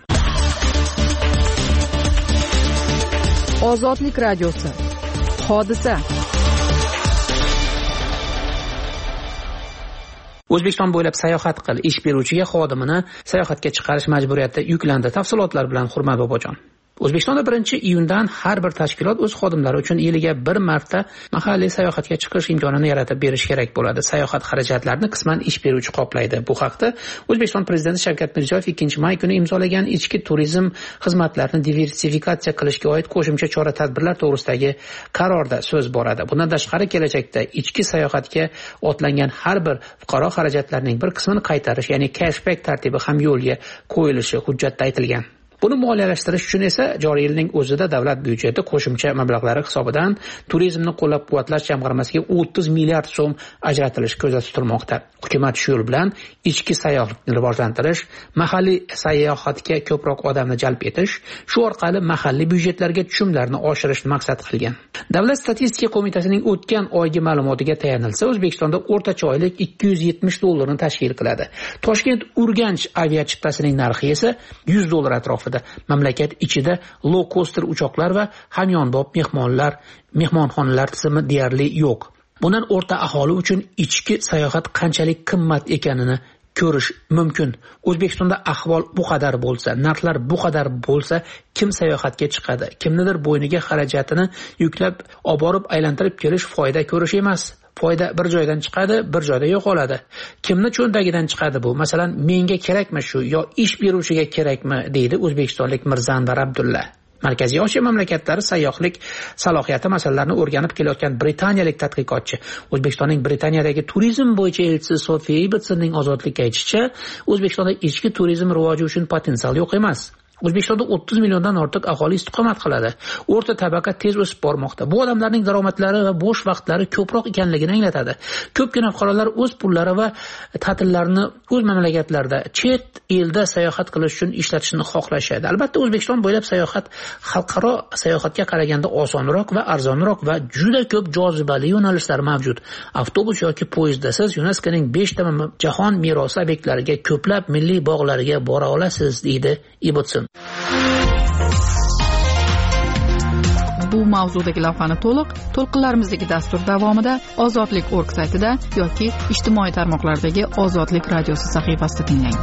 Ozodlik radiosi. Hodisa. O'zbekiston bo'ylab sayohat qil, ish beruvchiga xodimini sayohatga chiqarish majburiyati yuklandi. Tafsilotlar bilan Hurmat Bobojon. O'zbekistonda birinchi iyundan har bir tashkilot o'z xodimlari uchun yiliga bir marta mahalliy sayohatga chiqish imkonini yaratib berish kerak bo'ladi. Sayohat xarajatlarini qisman ish beruvchi qoplaydi. Bu haqda O'zbekiston prezidenti Shavkat Mirziyoyev ikkinchi may kuni imzolagan ichki turizm xizmatlarini diversifikatsiya qilishga oid qo'shimcha chora-tadbirlar to'g'risidagi qarorda so'z boradi. Bundan tashqari kelajakda ichki sayohatga otlangan har bir fuqaro xarajatlarining bir qismini qaytarish, ya'ni cashback tartibi ham yo'lga qo'yilishi hujjatda aytilgan. Buni moliyalashtirish uchun esa joriy yilning o'zida davlat byudjeti qo'shimcha mablag'lari hisobidan turizmni qo'llab-quvvatlash jamg'armasiga o'ttiz milliard so'm ajratilishi ko'zda tutilmoqda. Hukumat shu yo'l bilan ichki sayyohlikni rivojlantirish, mahalliy sayohatga ko'proq odamni jalb etish, shu orqali mahalliy byudjetlarga tushumlarni oshirishni maqsad qilgan. Davlat statistika qo'mitasining o'tgan oygi ma'lumotiga tayanilsa, O'zbekistonda o'rtacha oylik ikki yuz yetmish dollarni tashkil qiladi. Toshkent Urganch aviachiptasining narxi esa yuz dollar atrofida. Mamlakat ichida low coaster uchoqlar va hamyonbop mehmonlar, mehmonxonalar tizimi deyarli yo'q. Bundan o'rta aholi uchun ichki sayohat qanchalik qimmat ekanini ko'rish mumkin. O'zbekistonda ahvol bu qadar bo'lsa, narxlar bu qadar bo'lsa, kim sayohatga chiqadi? Kimnidir bo'yniga xarajatini yuklab, olib borib aylantirib kelish foyda ko'rish emas. Foyda bir joydan chiqadi, bir joyda yo'qoladi. Kimni cho'ntagidan chiqadi bu? Masalan, menga kerakmi shu yo ish beruvchiga kerakmi, deydi o'zbekistonlik Mirzanvar Abdulla. Markaziy Osiyo mamlakatlari sayyohlik salohiyati masalalarini o'rganib kelayotgan britaniyalik tadqiqotchi O'zbekistonning Britaniyadagi turizm bo'yicha elchisi Sofiya Ibitsonning ozodlikka aytishicha, O'zbekistonda ichki turizm rivoji uchun potensial yo'q emas. O'zbekistonda o'ttiz milliondan ortiq aholi istiqomat qiladi. O'rta tabaqa tez o'sib bormoqda. Bu odamlarning daromadlari va bo'sh vaqtlari ko'proq ekanligini anglatadi. Ko'pgina fuqarolar o'z pullari va ta'tillarini o'z mamlakatlarida, chet elda sayohat qilish uchun ishlatishni xohlashadi. Albatta, O'zbekiston bo'ylab sayohat xalqaro sayohatga qaraganda osonroq va arzonroq va juda ko'p jozibali yo'nalishlar mavjud. Avtobus yoki poyezdda siz YuNESKOning besh ta jahon merosi obyektlariga, ko'plab milliy bog'larga bora olasiz, deydi Ibitson. Bu mavzudagi lavhani to'liq to'lqinlarimizdagi dastur davomida ozodlik nokta org saytida yoki ijtimoiy tarmoqlardagi Ozodlik radiosi sahifasida tinglang.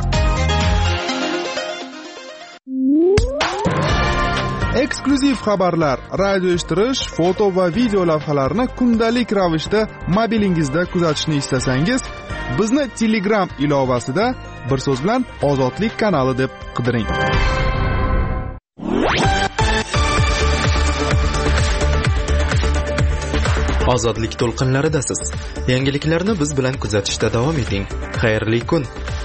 Eksklyuziv xabarlar, radio eshittirish, foto va video lavhalarni kundalik ravishda mobilingizda kuzatishni istasangiz, bizni Telegram ilovasida bir so'z bilan Ozodlik kanali deb qidiring. Ozodlik to'lqinlaridasiz. Yangiliklarni biz bilan kuzatishda davom eting. Xayrli kun.